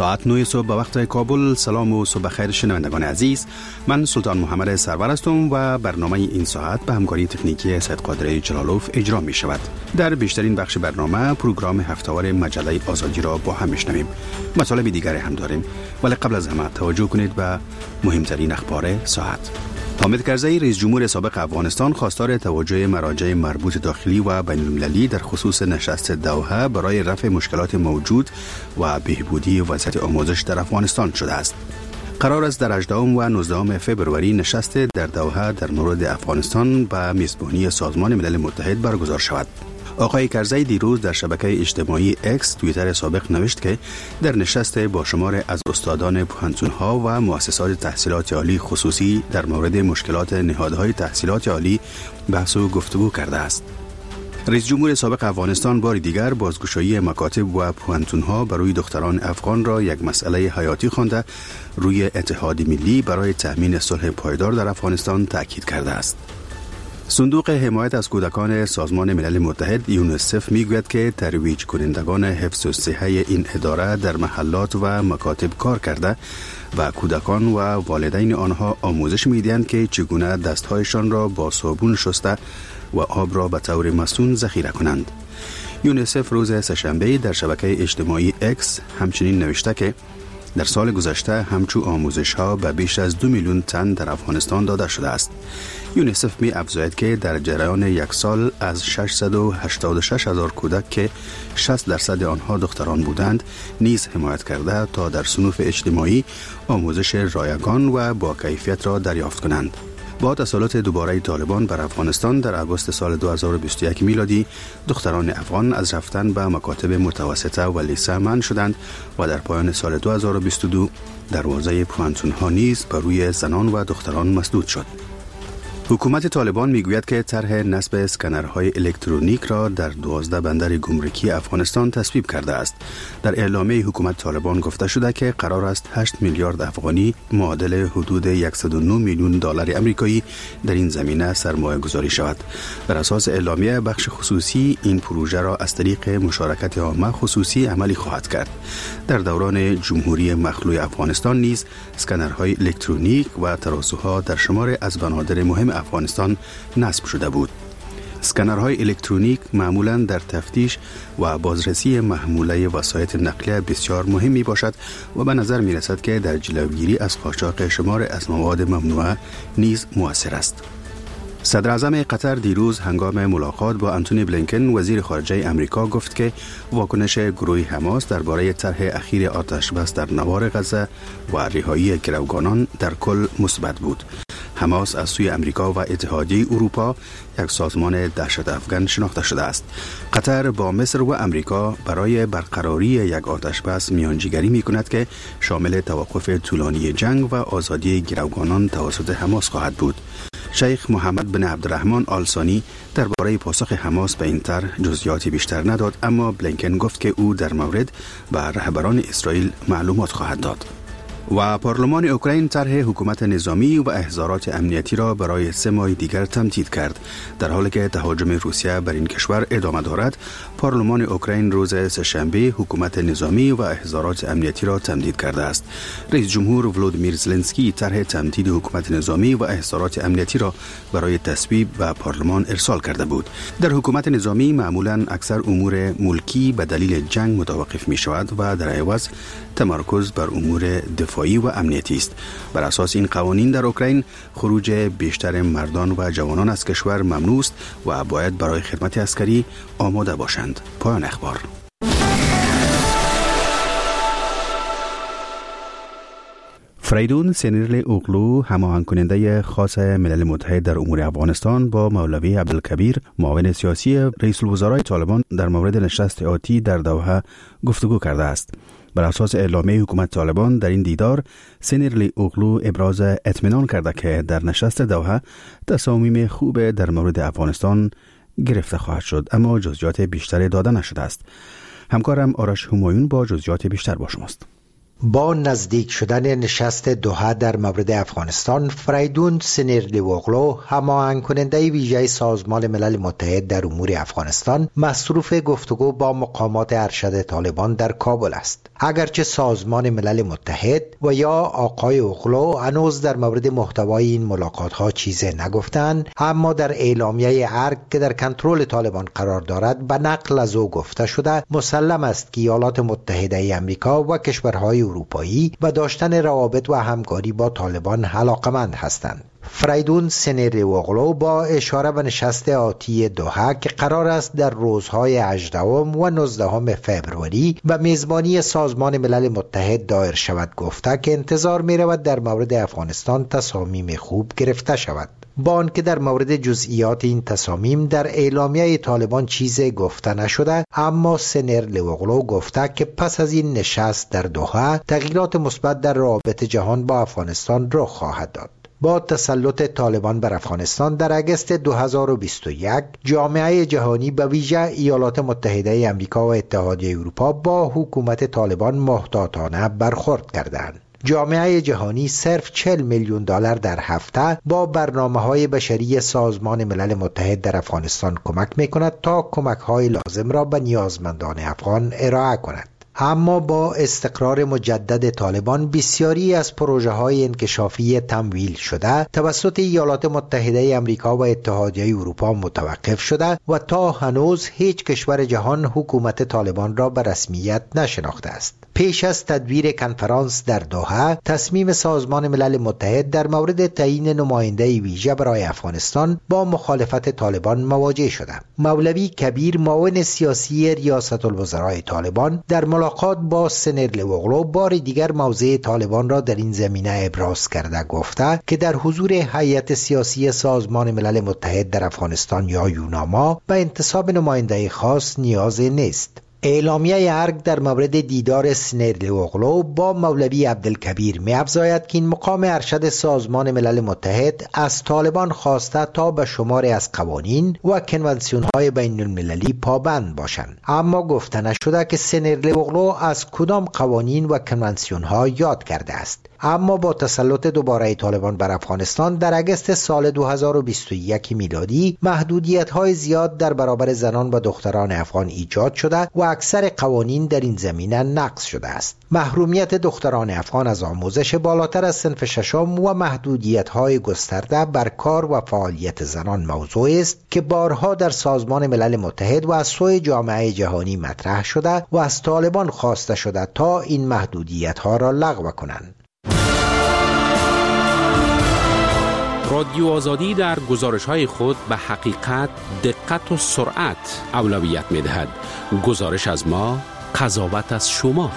ساعت 9 صبح به وقت کابل. سلام و صبح خیر شنوندگان عزیز. من سلطان محمد سرور هستم و برنامه این ساعت به همکاری تکنیکی سید قادر جلالوف اجرا می شود. در بیشترین بخش برنامه پروگرام هفته‌وار مجله آزادی را با هم میشنویم. مطالب دیگری هم داریم، ولی قبل از همه توجه کنید به مهمترین اخبار ساعت. حامد کرزی رئیس جمهور سابق افغانستان خواستار توجه مراجع مربوط داخلی و بین المللی در خصوص نشست دوحه برای رفع مشکلات موجود و بهبودی وضعیت آموزش در افغانستان شده است. قرار است در 18 و 19 فبروری نشست در دوحه در مورد افغانستان به میزبانی سازمان ملل متحد برگزار شود. آقای کرزی دیروز در شبکه اجتماعی اکس توییتر سابق نوشت که در نشست با شمار از استادان پوهنتون‌ها و مؤسسات تحصیلات عالی خصوصی در مورد مشکلات نهادهای تحصیلات عالی بحث و گفتگو کرده است. رئیس جمهور سابق افغانستان بار دیگر بازگشایی مکاتب و پوهنتون‌ها برای دختران افغان را یک مسئله حیاتی خوانده روی اتحاد ملی برای تأمین صلح پایدار در افغانستان تاکید کرده است. صندوق حمایت از کودکان سازمان ملل متحد یونیسف میگوید که ترویج کنندگان حفظ الصحه این اداره در محلات و مکاتب کار کرده و کودکان و والدین آنها آموزش میدهند که چگونه دستهایشان را با صابون شسته و آب را به طور مسئول ذخیره کنند. یونیسف روز سه‌شنبه در شبکه اجتماعی اکس همچنین نوشته که در سال گذشته همچو آموزش ها به بیش از 2 میلیون تن در افغانستان داده شده است. یونیسف می افزاید که در جریان یک سال از 686,000 کودک که 60% آنها دختران بودند نیز حمایت کرده تا در صنوف اجتماعی آموزش رایگان و با کیفیت را دریافت کنند. با تسلط دوباره طالبان بر افغانستان در آگوست سال 2021 میلادی دختران افغان از رفتن به مکاتب متوسطه و لیسه منع شدند و در پایان سال 2022 دروازه پوهنتون‌ها نیز بر روی زنان و دختران مسدود شد. حکومت طالبان میگوید که طرح نصب اسکنرهای الکترونیک را در 12 بندر گمرکی افغانستان تصویب کرده است. در اعلامیه حکومت طالبان گفته شده که قرار است 8 میلیارد افغانی معادل حدود 109 میلیون دلار آمریکایی در این زمینه سرمایه گذاری شود. بر اساس اعلامیه بخش خصوصی این پروژه را از طریق مشارکت عامه خصوصی عملی خواهد کرد. در دوران جمهوری مخلوع افغانستان نیز اسکنرهای الکترونیک و ترازوها در شمار از بنادر مهم افغانستان نصب شده بود. اسکنرهای الکترونیک معمولاً در تفتیش و بازرسی محموله وسایط نقلیه بسیار مهم می باشد و به نظر می رسد که در جلوگیری از قاچاق شمار از مواد ممنوعه نیز مؤثر است. صدر اعظم قطر دیروز هنگام ملاقات با آنتونی بلینکن وزیر خارجه امریکا گفت که واکنش گروه حماس درباره طرح اخیر آتش بس در نوار غزه و رهایی گروگانان در کل مثبت بود. حماس از سوی امریکا و اتحادیه اروپا یک سازمان دهشت افغان شناخته شده است. قطر با مصر و امریکا برای برقراری یک آتش بس میانجیگری می‌کند که شامل توقف طولانی جنگ و آزادی گروگانان توسط حماس خواهد بود. شیخ محمد بن عبدالرحمن آل ثانی درباره پاسخ حماس به این طرح جزئیاتی بیشتر نداد، اما بلینکن گفت که او در مورد به رهبران اسرائیل معلومات خواهد داد. و پارلمان اوکراین طرح حکومت نظامی و احضارات امنیتی را برای 3 ماه دیگر تمدید کرد. در حالی که تهاجم روسیه بر این کشور ادامه دارد، پارلمان اوکراین روز سه‌شنبه حکومت نظامی و احضارات امنیتی را تمدید کرده است. رئیس جمهور ولودیمیر زلنسکی طرح تمدید حکومت نظامی و احضارات امنیتی را برای تصویب به پارلمان ارسال کرده بود. در حکومت نظامی معمولاً اکثر امور ملکی به دلیل جنگ متوقف می شود و در عوض تمرکز بر امور دفاعی و امنیتی است. بر اساس این قوانین در اوکراین خروج بیشتر مردان و جوانان از کشور ممنوع است و باید برای خدمت عسکری آماده باشند. پایان اخبار. فریدون سینیرلی اوغلو هماهنگ کننده خاص ملل متحد در امور افغانستان با مولوی عبدالکبیر معاون سیاسی رئیس الوزرای طالبان در مورد نشست آتی در دوحه گفتگو کرده است. بر اساس اعلامیه حکومت طالبان در این دیدار سینیرلی اوغلو ابراز اطمینان کرده که در نشست دوحه تصامیم خوب در مورد افغانستان گرفته خواهد شد، اما جزئیات بیشتری داده نشده است. همکارم آرش همایون با جزئیات بیشتر با شماست. با نزدیک شدن نشست دوحه در مورد افغانستان، فریدون سنیرلیوغلو، هماهنگ کننده ویژه سازمان ملل متحد در امور افغانستان، مصروف گفتگو با مقامات ارشد طالبان در کابل است. اگرچه سازمان ملل متحد و یا آقای اوغلو هنوز در مورد محتوای این ملاقات ها چیزی نگفتند، اما در اعلامیه ارگ که در کنترل طالبان قرار دارد به نقل از او گفته شده مسلم است که ایالات متحده آمریکا و کشورهای اروپایی و داشتن روابط و همکاری با طالبان علاقمند هستند. فریدون سنیرلیوغلو با اشاره به نشست آتی دوحه که قرار است در روزهای 18 و 19 فوریه و میزبانی سازمان ملل متحد دایر شود گفته که انتظار می رود در مورد افغانستان تصامیم خوب گرفته شود. با آنکه در مورد جزئیات این تصامیم در اعلامیه طالبان چیزی گفته نشده، اما سنیرلیوغلو گفته که پس از این نشست در دوحه تغییرات مثبت در روابط جهان با افغانستان رخ خواهد داد. با تسلط طالبان بر افغانستان در اگست 2021 جامعه جهانی به ویژه ایالات متحده آمریکا و اتحادیه اروپا با حکومت طالبان محتاطانه برخورد کردند. جامعه جهانی صرف 40 میلیون دلار در هفته با برنامه‌های بشری سازمان ملل متحد در افغانستان کمک می‌کند تا کمک‌های لازم را به نیازمندان افغان ارائه کند. اما با استقرار مجدد طالبان بسیاری از پروژه‌های انکشافی تمویل شده توسط ایالات متحده آمریکا و اتحادیه اروپا متوقف شده و تا هنوز هیچ کشور جهان حکومت طالبان را به رسمیت نشناخته است. پیش از تدبیر کنفرانس در دوحه، تصمیم سازمان ملل متحد در مورد تعیین نماینده ویژه برای افغانستان با مخالفت طالبان مواجه شده. مولوی کبیر، معاون سیاسی ریاست الوزرای طالبان، در ملاقات با سنیرلیوغلو بار دیگر موضع طالبان را در این زمینه ابراز کرده گفته که در حضور هیئت سیاسی سازمان ملل متحد در افغانستان یا یوناما به انتصاب نماینده خاص نیازی نیست. اعلامیه ارگ در مورد دیدار سنیرلیوغلو با مولوی عبدالکبیر می‌افزاید که این مقام ارشد سازمان ملل متحد از طالبان خواسته تا به شماری از قوانین و کنوانسیون‌های بین‌المللی پابند باشند، اما گفته نشده که سنیرلیوغلو از کدام قوانین و کنوانسیون‌ها یاد کرده است. اما با تسلط دوباره طالبان بر افغانستان در اگست سال 2021 میلادی محدودیت‌های زیاد در برابر زنان و دختران افغان ایجاد شده و اکثر قوانین در این زمینه نقض شده است. محرومیت دختران افغان از آموزش بالاتر از صنف ششم و محدودیت‌های گسترده بر کار و فعالیت زنان موضوع است که بارها در سازمان ملل متحد و از سوی جامعه جهانی مطرح شده و از طالبان خواسته شده تا این محدودیت‌ها را لغو کنند. رادیو آزادی در گزارش‌های خود به حقیقت، دقت و سرعت اولویت می‌دهد. گزارش از ما، قضاوت از شما.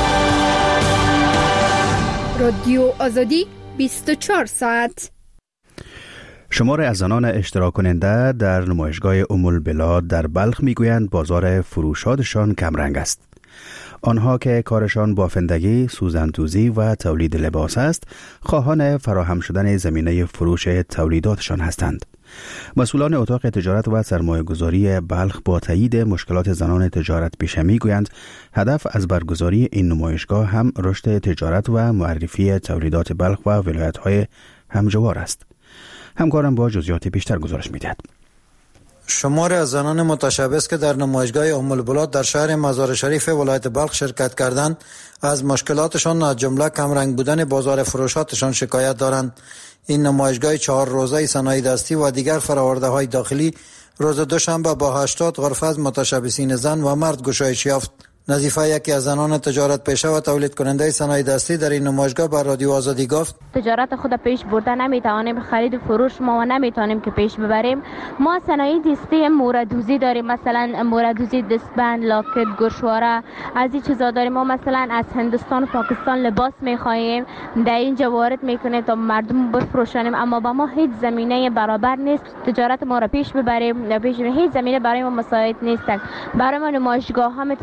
رادیو آزادی 24 ساعت. شمار از زنان اشتراک کننده در نمایشگاه البلاد در بلخ میگویند بازار فروشاتشان کمرنگ است. آنها که کارشان بافندگی، سوزن‌دوزی و تولید لباس است، خواهان فراهم شدن زمینه فروش تولیداتشان هستند. مسئولان اتاق تجارت و سرمایه‌گذاری بلخ با تایید مشکلات زنان تجارت پیشه می‌گویند هدف از برگزاری این نمایشگاه هم رشد تجارت و معرفی تولیدات بلخ و ولایت‌های همجوار است. همکارم با جزئیات بیشتر گزارش می‌دهد. شمار از زنان متشبث که در نمایشگاه البلاد در شهر مزار شریف ولایت بلخ شرکت کردند، از مشکلاتشان از جمله کمرنگ بودن بازار فروشاتشان شکایت دارند. این نمایشگاه 4 روزه صنایع دستی و دیگر فرآورده‌های داخلی روز دوشنبه با 80 غرفه از متشبثین زن و مرد گشایش یافت. نظیفه، یکی از زنان تجارت پیشه و تولید کننده صنایع دستی، در این نمایشگاه با رادیو آزادی گفت: تجارت خود پیش برده نمیتوانیم، خرید و فروش ما نمیتونیم که پیش ببریم. ما صنایع دستی موردوزی داریم، مثلا موردوزی دستبند، لاکت، گوشواره، از این چیزا داریم. ما مثلا از هندوستان و پاکستان لباس میخواهیم، در اینجا وارد میکنیم تا مردم بفروشانیم، اما با ما هیچ زمینه برابر نیست تجارت ما را پیش ببریم. هیچ زمینه برای ما مساعد نیست. برای ما نمایشگاه ها تأسیس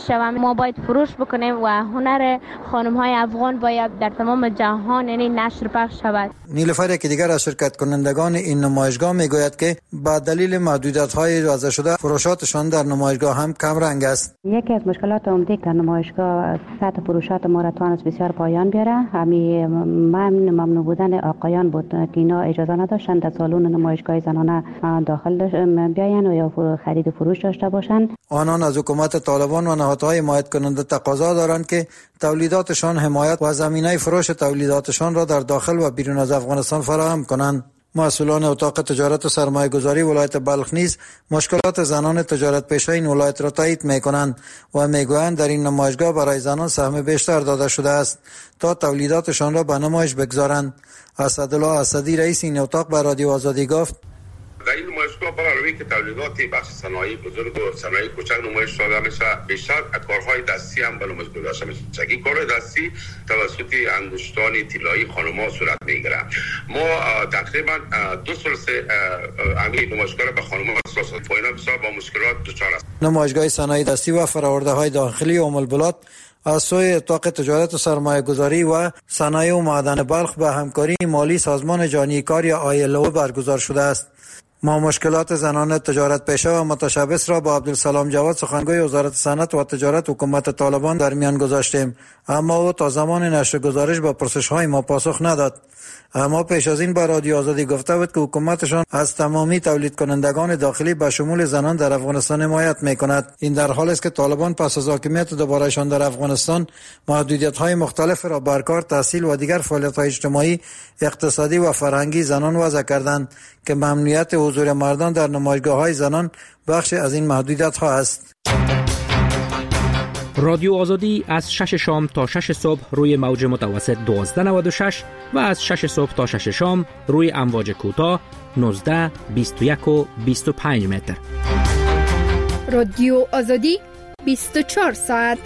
شوم. ما باید فروش بکنیم و هنر خانم های افغان باید در تمام جهان یعنی نشر پخش شود. نیلوفر که دیگر از شرکت کنندگان این نمایشگاه میگوید که با دلیل محدودیت‌های وضع شده فروشاتشان در نمایشگاه هم کم رنگ است. یکی از مشکلات عمده در نمایشگاه سطح فروشات ما را توانست بسیار پایان بیاره. همین ممنوع بودن آقایان بود که اینا اجازه نداشتند در سالن نمایشگاه زنانه داخل بیاین و یا خرید فروش داشته باشند. آنان از حکومت طالبان و نهادهای حمایت کننده تقاضا دارند که تولیداتشان حمایت و زمینه فروش تولیداتشان را در داخل و بیرون از افغانستان فراهم کنند. مسئولان اتاق تجارت و سرمایه گذاری ولایت بلخ نیز مشکلات زنان تجارت پیشه این ولایت را تایید میکنند و میگویند در این نمایشگاه برای زنان سهم بیشتر داده شده است تا تولیداتشان را به نمایش بگذارند. اسدالله اسدی رئیس این اتاق به رادیو آزادی گفت در این نمایشگاه برای که تولیدات بخش صنایع بزرگ و صنایع کوچک نمایش داده میشه، بیشتر کارهای دستی هم به نمایش گذاشته میشه. این کارهای دستی توسط انگشتان طلایی خانم‌ها صورت میگیره. ما تقریبا 2 سال همین نمایشگاه به خانم‌ها اختصاص دادیم. اینا بسیار با مشکلات دچار است. نمایشگاه صنایع دستی و فرآورده‌های داخلی ام البلاد از سوی اتاق تجارت و سرمایه گذاری و صنایع و معدن بلخ به همکاری مالی سازمان جهانی کار یا ILO برگزار شده است. ما مشکلات زنان تجارت پیشه و متشبث را با عبدالسلام جواد سخنگوی وزارت صنعت و تجارت حکومت طالبان در میان گذاشتیم، اما او تا زمان نشر گزارش با پرسش‌های ما پاسخ نداد. اما پیش از این با رادیو آزادی گفته بود که حکومتشان از تمامی تولید کنندگان داخلی به شمول زنان در افغانستان حمایت میکند. این در حالی است که طالبان پس از حاکمیت دوبارهشان در افغانستان محدودیت‌های مختلف را بر کار، تحصیل و دیگر فعالیت‌های اجتماعی، اقتصادی و فرهنگی زنان وضع کردند که ممنوعیت حضور مردان در نمایشگاه‌های زنان بخش از این محدودیت‌ها است. رادیو آزادی از 6 شام تا 6 صبح روی موج متوسط 1296 و از 6 صبح تا 6 شام روی امواج کوتاه 19، 21 و 25 متر. رادیو آزادی 24 ساعت.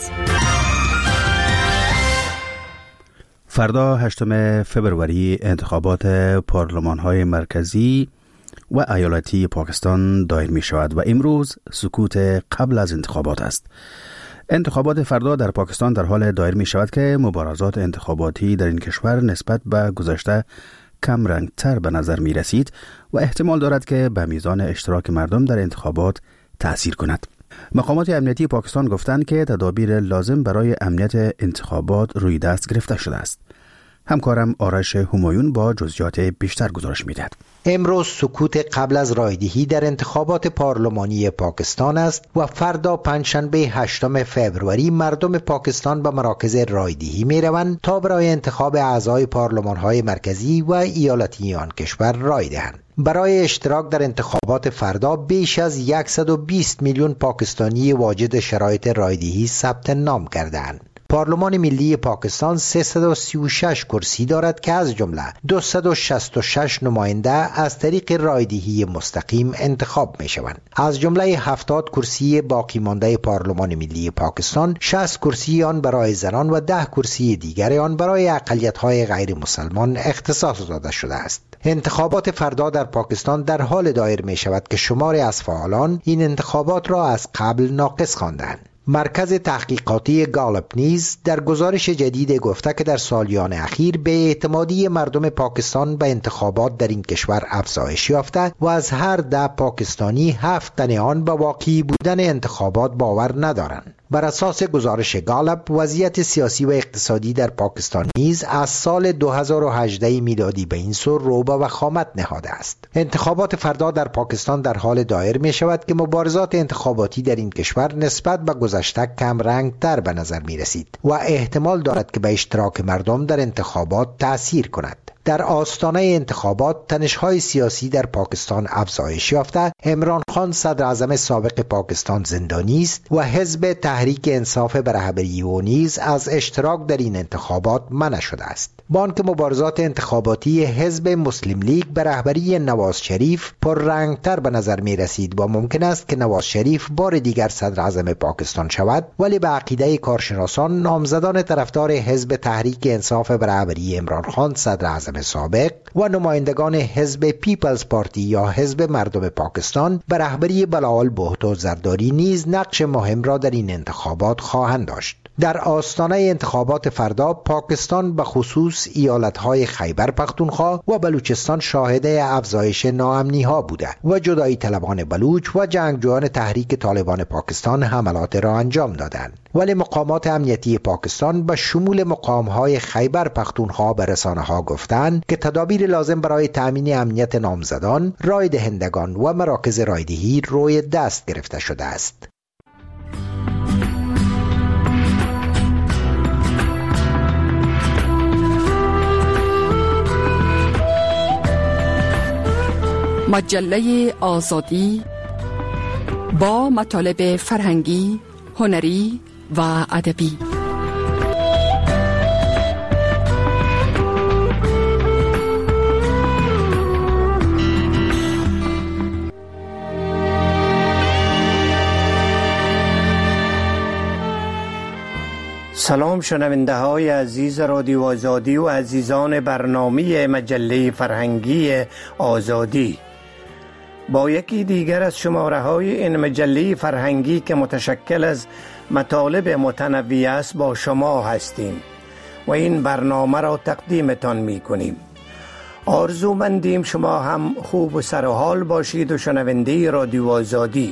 فردا 8 فبروری انتخابات پارلمان‌های مرکزی و ایالتی پاکستان دایر می شود و امروز سکوت قبل از انتخابات است. انتخابات فردا در پاکستان در حال دایر می شود که مبارزات انتخاباتی در این کشور نسبت به گذشته کم رنگ تر به نظر می رسید و احتمال دارد که به میزان اشتراک مردم در انتخابات تأثیر کند. مقامات امنیتی پاکستان گفتند که تدابیر لازم برای امنیت انتخابات روی دست گرفته شده است. همکارم آرش همایون با جزئیات بیشتر گزارش می‌دهد. امروز سکوت قبل از رایدهی در انتخابات پارلمانی پاکستان است و فردا پنجشنبه 8 فوریه مردم پاکستان به مراکز رایدهی می‌روند تا برای انتخاب اعضای پارلمان‌های مرکزی و ایالتی آن کشور رای دهند. برای اشتراک در انتخابات فردا بیش از 120 میلیون پاکستانی واجد شرایط رایدهی ثبت نام کرده‌اند. پارلمان ملی پاکستان 336 کرسی دارد که از جمله 266 نماینده از طریق رایدهی مستقیم انتخاب می شوند. از جمله 70 کرسی باقی مانده پارلمان ملی پاکستان، 60 کرسی آن برای زنان و 10 کرسی دیگر آن برای اقلیت‌های غیر مسلمان اختصاص داده شده است. انتخابات فردا در پاکستان در حال دایر می شود که شماری از فعالان این انتخابات را از قبل ناقص خواندند. مرکز تحقیقاتی گالپ نیز در گزارش جدید گفته که در سالیان اخیر به اعتمادی مردم پاکستان به انتخابات در این کشور افزایش یافته و از هر 10 پاکستانی 7 تن آن به واقعی بودن انتخابات باور ندارند. بر اساس گزارش گالپ وضعیت سیاسی و اقتصادی در پاکستان نیز از سال 2018 میلادی به این سو رو به وخامت نهاده است. انتخابات فردا در پاکستان در حال دایر می شود که مبارزات انتخاباتی در این کشور نسبت به گذشته کم رنگ تر به نظر می رسید و احتمال دارد که به اشتراک مردم در انتخابات تأثیر کند. در آستانه انتخابات تنش‌های سیاسی در پاکستان افزایش یافته، عمران خان صدر اعظم سابق پاکستان زندانی است و حزب تحریک انصاف به رهبری او نیز از اشتراک در این انتخابات منع شده است. بانک مبارزات انتخاباتی حزب مسلم لیگ به رهبری نواز شریف پررنگتر به نظر می رسید و ممکن است که نواز شریف بار دیگر صدر اعظم پاکستان شود، ولی به عقیده کارشناسان نامزدان طرفدار حزب تحریک انصاف به رهبری عمران خان صدر اعظم سابق و نمایندگان حزب پیپلز پارتی یا حزب مردم پاکستان به رهبری بلاول بهتو زرداری نیز نقش مهم را در این انتخابات خواهند داشت. در آستانه انتخابات فردا پاکستان به خصوص ایالت‌های خیبر پختونخوا و بلوچستان شاهد افزایش ناامنی‌ها بوده و جدایی طلبان بلوچ و جنگجویان تحریک طالبان پاکستان حملات را انجام دادند. ولی مقامات امنیتی پاکستان به شمول مقام‌های خیبر پختونخوا به رسانه‌ها گفتند که تدابیر لازم برای تأمین امنیت نامزدان، رای دهندگان و مراکز رایدهی روی دست گرفته شده است. مجله آزادی با مطالب فرهنگی، هنری و ادبی. سلام شنونده های عزیز رادیو آزادی و عزیزان برنامه مجله فرهنگی آزادی. با یکی دیگر از شماره های این مجله فرهنگی که متشکل از مطالب متنوع است با شما هستیم و این برنامه را تقدیمتان می کنیم. آرزومندیم شما هم خوب و سر و حال باشید و شنونده رادیو آزادی.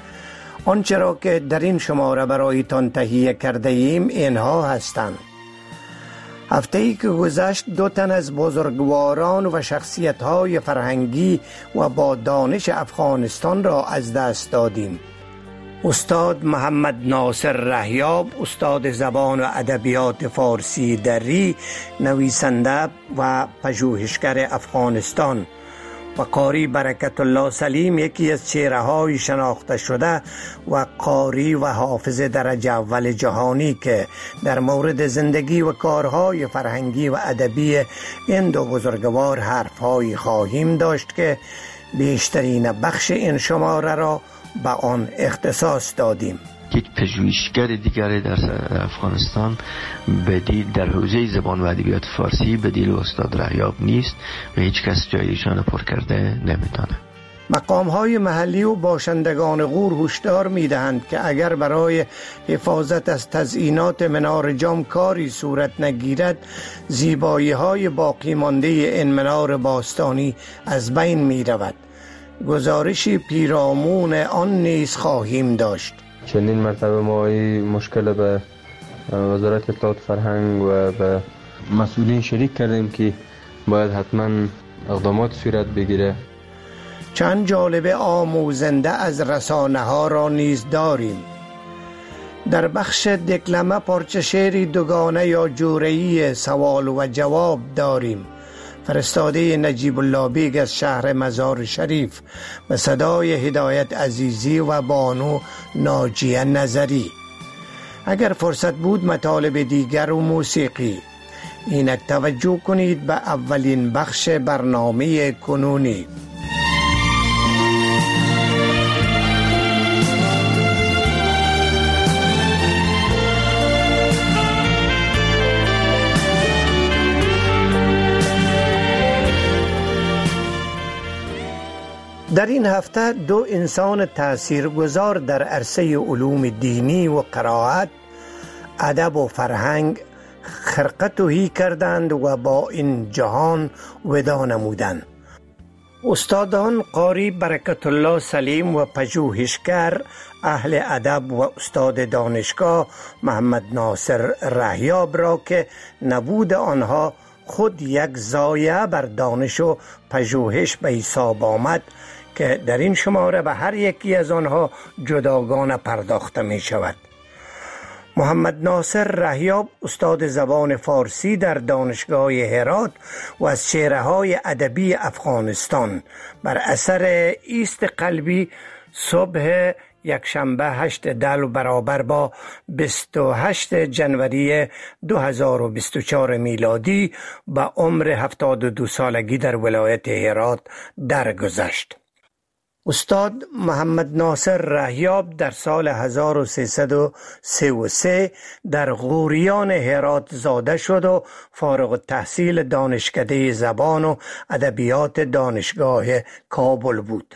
آنچه را که در این شماره برایتان تهیه کرده ایم اینها هستند. هفته‌ای که گذشت 2 تن از بزرگواران و شخصیت‌های فرهنگی و با دانش افغانستان را از دست دادیم. استاد محمد ناصر رهیاب، استاد زبان و ادبیات فارسی دری، نویسنده و پژوهشگر افغانستان، و قاری برکت الله سلیم، یکی از چهره‌های شناخته شده و قاری و حافظ درجه اول جهانی که در مورد زندگی و کارهای فرهنگی و ادبی این 2 بزرگوار حرف‌هایی خواهیم داشت که بیشترین بخش این شماره را به آن اختصاص دادیم. یک پژوهشگر دیگر در افغانستان بدیل در حوزه زبان و ادبیات فارسی بدیل استاد رهیاب نیست و هیچ کس جای ایشان پر کرده نمیتونه. مقام‌های محلی و باشندگان غور هشدار می‌دهند که اگر برای حفاظت از تزئینات منار جام کاری صورت نگیرد، زیبایی‌های باقی مانده این منار باستانی از بین می‌رود. گزارشی پیرامون آن نیز خواهیم داشت. چندین مرتبه ما این مشکل به وزارت اطلاعات فرهنگ و به مسئولین شریک کردیم که باید حتما اقدامات صورت بگیره. چند جالب آموزنده از رسانه ها را نیز داریم. در بخش دکلمه پارچه شعری دوگانه یا جوره‌ای سوال و جواب داریم. فرستاده نجیب الله بیگ از شهر مزار شریف به صدای هدایت عزیزی و بانو ناجیه نظری. اگر فرصت بود مطالب دیگر و موسیقی. اینک توجه کنید به اولین بخش برنامه کنونی. در این هفته 2 انسان تاثیرگذار در عرصه علوم دینی و قرائت، ادب و فرهنگ خرقه تهی کردند و با این جهان وداع نمودند. استادان قاری برکت الله سلیم و پژوهشگر اهل ادب و استاد دانشگاه محمد ناصر رهیاب را که نبود آنها خود یک ضایعه بر دانش و پژوهش به حساب آمد که در این شماره به هر یکی از آنها جداگانه پرداخته می شود. محمد ناصر رهیاب استاد زبان فارسی در دانشگاه هرات و از چهره‌های ادبی افغانستان بر اثر ایست قلبی صبح یک شنبه 8 دلو برابر با 28 جنوری 2024 میلادی به عمر 72 سالگی در ولایت هرات درگذشت. استاد محمد ناصر رهیاب در سال 1333 در غوریان هرات زاده شد و فارغ التحصیل دانشکده زبان و ادبیات دانشگاه کابل بود.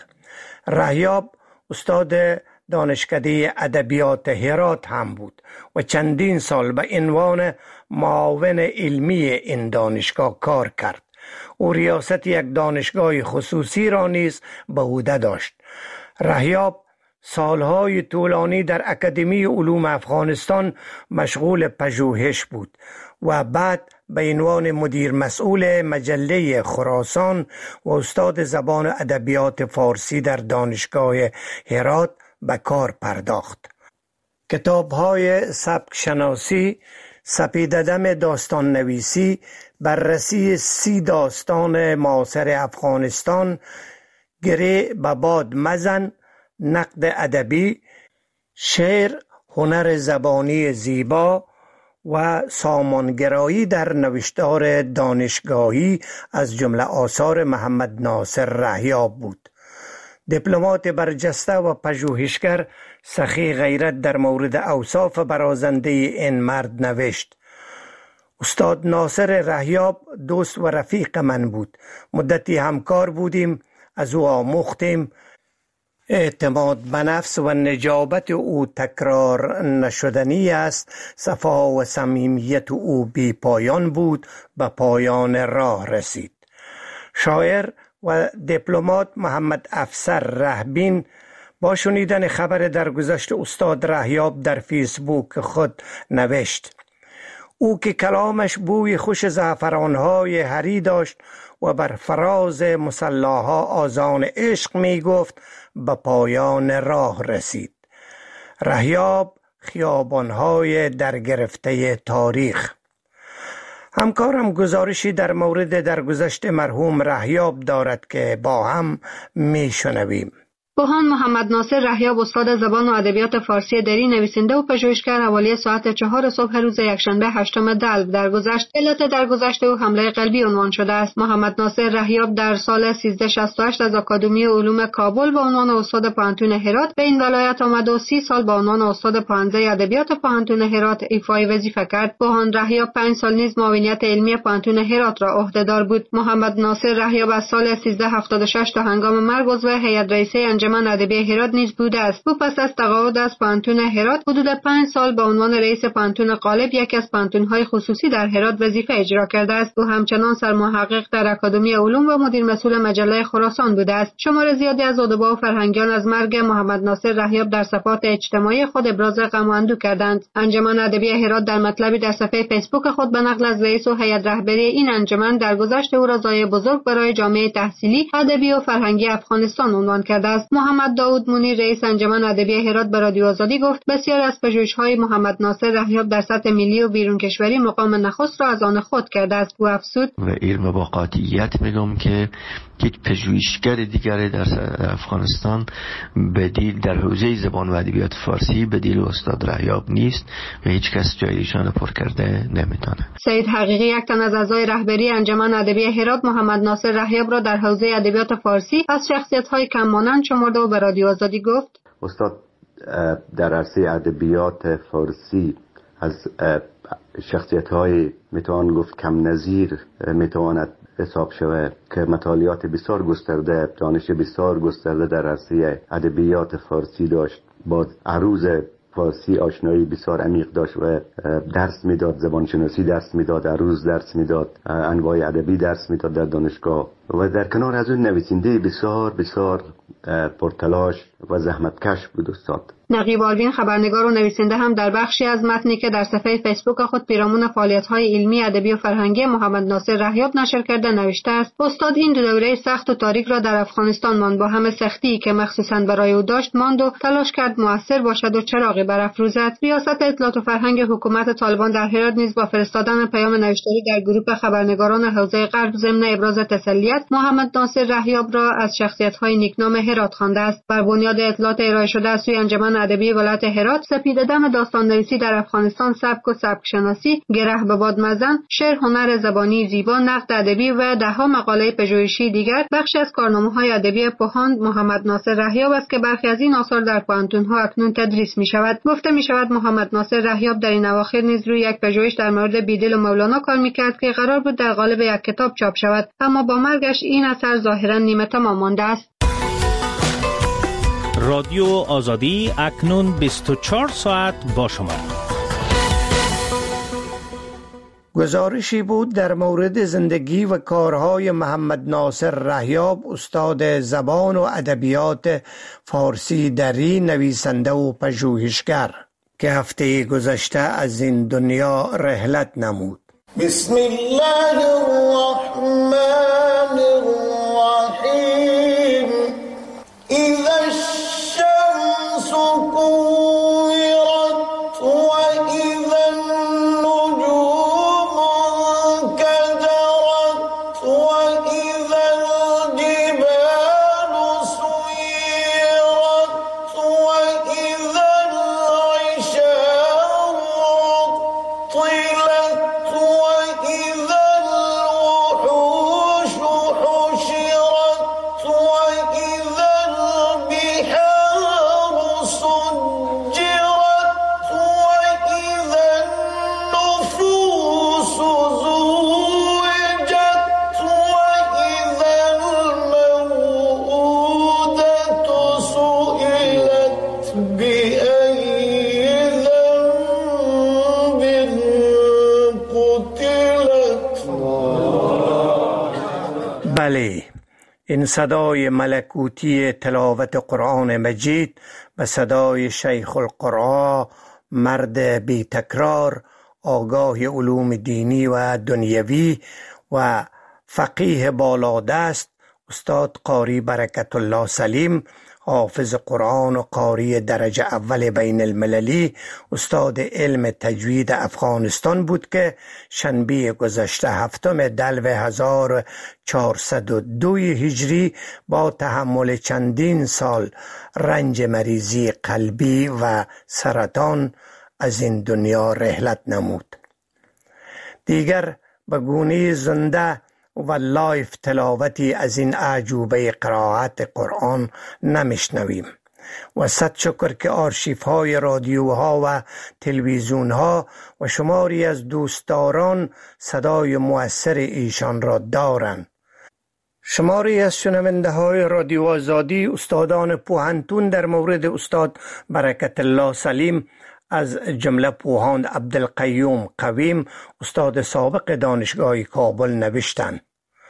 رهیاب استاد دانشکده ادبیات هرات هم بود و چندین سال به عنوان معاون علمی این دانشگاه کار کرد. او ریاست یک دانشگاه خصوصی را نیز به عهده داشت. رهیاب سالهای طولانی در اکادمی علوم افغانستان مشغول پژوهش بود و بعد به عنوان مدیر مسئول مجله خراسان و استاد زبان و ادبیات فارسی در دانشگاه هرات به کار پرداخت. کتاب‌های سبک شناسی، سپیددم داستان نویسی، بررسی 30 داستان معاصر افغانستان، گره به باد مزن، نقد ادبی، شعر، هنر زبانی زیبا و سامانگرایی در نوشتار دانشگاهی از جمله آثار محمد ناصر رهیاب بود. دیپلمات برجسته و پژوهشگر سخی غیرت در مورد اوصاف برازنده این مرد نوشت: استاد ناصر رهیاب دوست و رفیق من بود. مدتی همکار بودیم، از او آموختیم. اعتماد به نفس و نجابت او تکرار نشدنی است. صفا و صمیمیت او بی پایان بود، به پایان راه رسید. شاعر و دیپلمات محمد افسر رهبین با شنیدن خبر درگذشت استاد رهیاب در فیسبوک خود نوشت: او که کلامش بوی خوش زعفران‌های هری داشت و بر فراز مصلاها آذان عشق می گفت، به پایان راه رسید. رهیاب، خیابان‌های درگرفته تاریخ. همکارم گزارشی در مورد درگذشت مرحوم رهیاب دارد که با هم می شنویم. بوهان محمد ناصر رهیاب استاد زبان و ادبیات فارسی دری، نویسنده و پژوهشگر، حوالی ساعت 4 صبح روز یکشنبه 8 دلو درگذشت. علت درگذشت او حمله قلبی عنوان شده است. محمد ناصر رهیاب در سال 1368 از اکادمی علوم کابل به عنوان استاد پوهنتون هرات به این ولایت آمد و 30 سال به عنوان استاد پوهنځی ادبیات پوهنتون هرات ایفای وظیفه کرد. بوهان رهیاب 5 سال نیز معاونیت علمی پوهنتون هرات را عهدهدار بود. محمد ناصر رهیاب از سال 1376 تا هنگام مرگ عضو هیئت رئیسه انجمن ادبی هرات نیز بوده است. او پس از تقاعد از پوهنتون هرات حدود 5 سال به عنوان رئیس پوهنتون غالب، یکی از پوهنتون‌های خصوصی در هرات، وظیفه اجرا کرده است. او همچنان سرمحقق در اکادمی علوم و مدیر مسئول مجله خراسان بوده است. شمار زیادی از ادبا و فرهنگیان از مرگ محمد ناصر رهیاب در صفحات اجتماعی خود ابراز غم و اندوه کردند. انجمن ادبی هرات در مطلبی در صفحه فیسبوک خود به نقل از رئیس و هیئت رهبری این انجمن درگذشت او را ضایع بزرگ برای جامعه تحصیلی، ادبی و فرهنگی افغانستان عنوان کرده است. محمد داود منیر رئیس انجمن ادبی هرات به رادیو آزادی گفت: بسیاری از پژوهش‌های محمد ناصر رهیاب در سطح ملی و بیرون کشوری مقام نخست را از آن خود کرده است. او افزود: و علم با قاطعیت میگم که یک پژوهشگر دیگری در افغانستان بدیل در حوزه زبان و ادبیات فارسی بدیل استاد رهیاب نیست و هیچ کس جای ایشان پر کرده نمیتونه. سید حقیقی، یک تن از اعضای رهبری انجمن ادبی هرات، محمد ناصر رهیاب را در حوزه ادبیات فارسی از شخصیت‌های کم مانند شمرده و به رادیو آزادی گفت: استاد در عرصه ادبیات فارسی از شخصیت‌های میتوان گفت کم نظیر میتواند حساب شود که مطالعات بسیار گسترده، دانش بسیار گسترده در عرصه ادبیات فارسی داشت. با عروض فارسی آشنایی بسیار عمیق داشت و درس میداد، زبانشناسی درس میداد، عروض درس میداد، انواع ادبی درس میداد در دانشگاه و در کنار از اون نویسنده بسیار پرتلاش و زحمتکش بود استاد. نقیب آروین خبرنگار و نویسنده هم در بخشی از متنی که در صفحه فیسبوک خود پیرامون فعالیت‌های علمی، ادبی و فرهنگی محمد ناصر رهیاب نشر کرده نوشته است: استاد این دو دوره سخت و تاریک را در افغانستان ماند، با همه سختی که مخصوصاً برای او داشت ماند و تلاش کرد مؤثر باشد و چراغی برافروزد. ریاست اطلاعات و فرهنگ حکومت طالبان در هرات نیز با فرستادن پیام نوشتاری در گروه خبرنگاران حوزه غرب ضمن ابراز تسلیت محمد ناصر رهیاب را از شخصیت‌های نیکنام هرات خوانده است. بر بنیاد اطلاعات ارائه شده از سوی انجمن ادبی ولایت هرات، سپیده‌دم داستان‌نویسی در افغانستان، سبک و سبک شناسی، گره به باد مزن، شعر، هنر زبانی زیبا، نقد ادبی و ده‌ها مقاله پژوهشی دیگر بخشی از کارنامه‌های ادبی پوهاند محمد ناصر رهیاب است که برخی از این آثار در پوهنتون‌ها اکنون تدریس می‌شود. گفته می‌شود محمد ناصر رهیاب در این اواخر نیز روی یک پژوهش در مورد بیدل و مولانا کار می‌کرد که قرار بود در قالب یک کتاب چاپ شود، اما با مرگش این اثر ظاهراً نیمه تمام مانده است. رادیو آزادی اکنون 24 ساعت با شما. گزارشی بود در مورد زندگی و کارهای محمد ناصر رهیاب، استاد زبان و ادبیات فارسی دری، نویسنده و پژوهشگر که هفته گذشته از این دنیا رحلت نمود. بسم الله الرحمن الرحیم. اذا الشمس كورت واذا النجوم انكدرت واذا الجبال سيرت واذا العشار عطلت واذا الوحوش حشرت واذا البحار سجرت واذا النفوس زوجت واذا الموءودة سئلت بأي ذنب قتلت. بله، این صدای ملکوتی تلاوت قرآن مجید به صدای شیخ القرآن، مرد بی تکرار، آگاه علوم دینی و دنیوی و فقیه بالادست، استاد قاری برکت الله سلیم، حافظ قرآن و قاری درجه اول بین المللی، استاد علم تجوید افغانستان بود که شنبه گذشته 7 دلو 1402 هجری با تحمل چندین سال رنج مریضی قلبی و سرطان از این دنیا رحلت نمود. دیگر به گونه زنده و لایف تلاوتی از این اعجوبه قرائت قرآن نمیشنویم و صد شکر که آرشیف های رادیوها و تلویزیون ها و شماری از دوستداران صدای مؤثر ایشان را دارند. شماری از شنونده های رادیو آزادی، استادان پوهنتون در مورد استاد برکت الله سلیم، از جمله پوهاند عبدالقیوم قویم، استاد سابق دانشگاه کابل، نوشتند: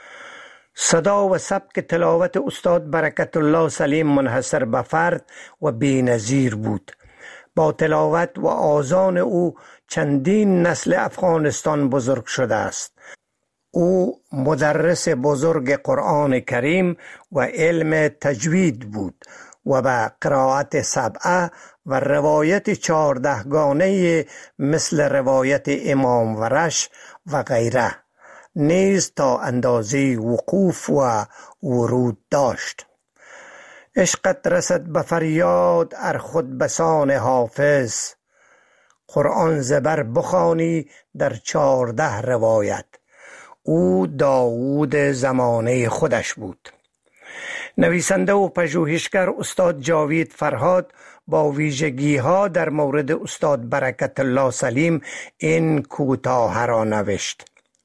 صدا و سبک تلاوت استاد برکت الله سلیم منحصر به فرد و بی‌نظیر بود. با تلاوت و آذان او چندین نسل افغانستان بزرگ شده است. او مدرس بزرگ قرآن کریم و علم تجوید بود و به قرائت سبعه و روایت 14 گانه مثل روایت امام ورش و غیره نیز تا اندازه وقوف و ورود داشت. عشقت رسد به فریاد ار خود بسان حافظ، قرآن زبر بخوانی در 14 روایت. او داوود زمانه خودش بود. نویسنده و پژوهشگر استاد جاوید فرهاد با ویژگی ها در مورد استاد برکت الله سلیم این کوتاه را نوشت: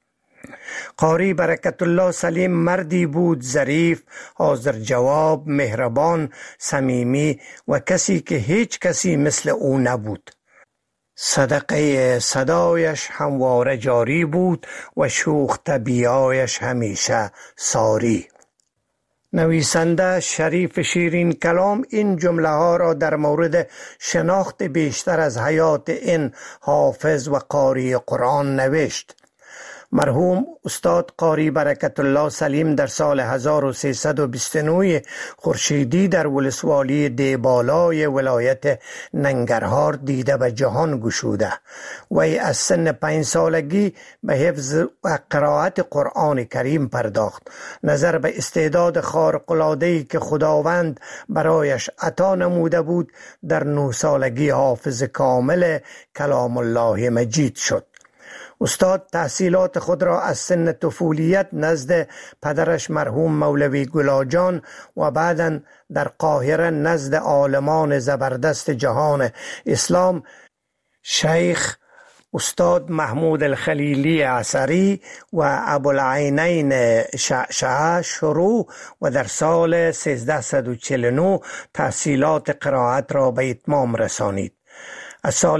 قاری برکت الله سلیم مردی بود ظریف، حاضر جواب، مهربان، صمیمی و کسی که هیچ کسی مثل او نبود. صدقه صدایش همواره جاری بود و شوخ طبیعیش همیشه ساری. نویسنده شریف شیرین کلام این جمله ها را در مورد شناخت بیشتر از حیات این حافظ و قاری قرآن نوشت. مرحوم استاد قاری برکت الله سلیم در سال 1329 خورشیدی در ولسوالی دیبالای ولایت ننگرهار دیده به جهان گشوده. وی از سن 5 سالگی به حفظ و قرائت قرآن کریم پرداخت. نظر به استعداد خارق‌العاده‌ای که خداوند برایش عطا نموده بود، در 9 سالگی حافظ کامل کلام الله مجید شد. استاد تحصیلات خود را از سن طفولیت نزد پدرش مرحوم مولوی گلاجان و بعداً در قاهره نزد عالمان زبردست جهان اسلام شیخ استاد محمود الخلیلی عصری و ابوالعینین شعشعه شروع و در سال 1349 تحصیلات قرائت را به اتمام رسانید. از سال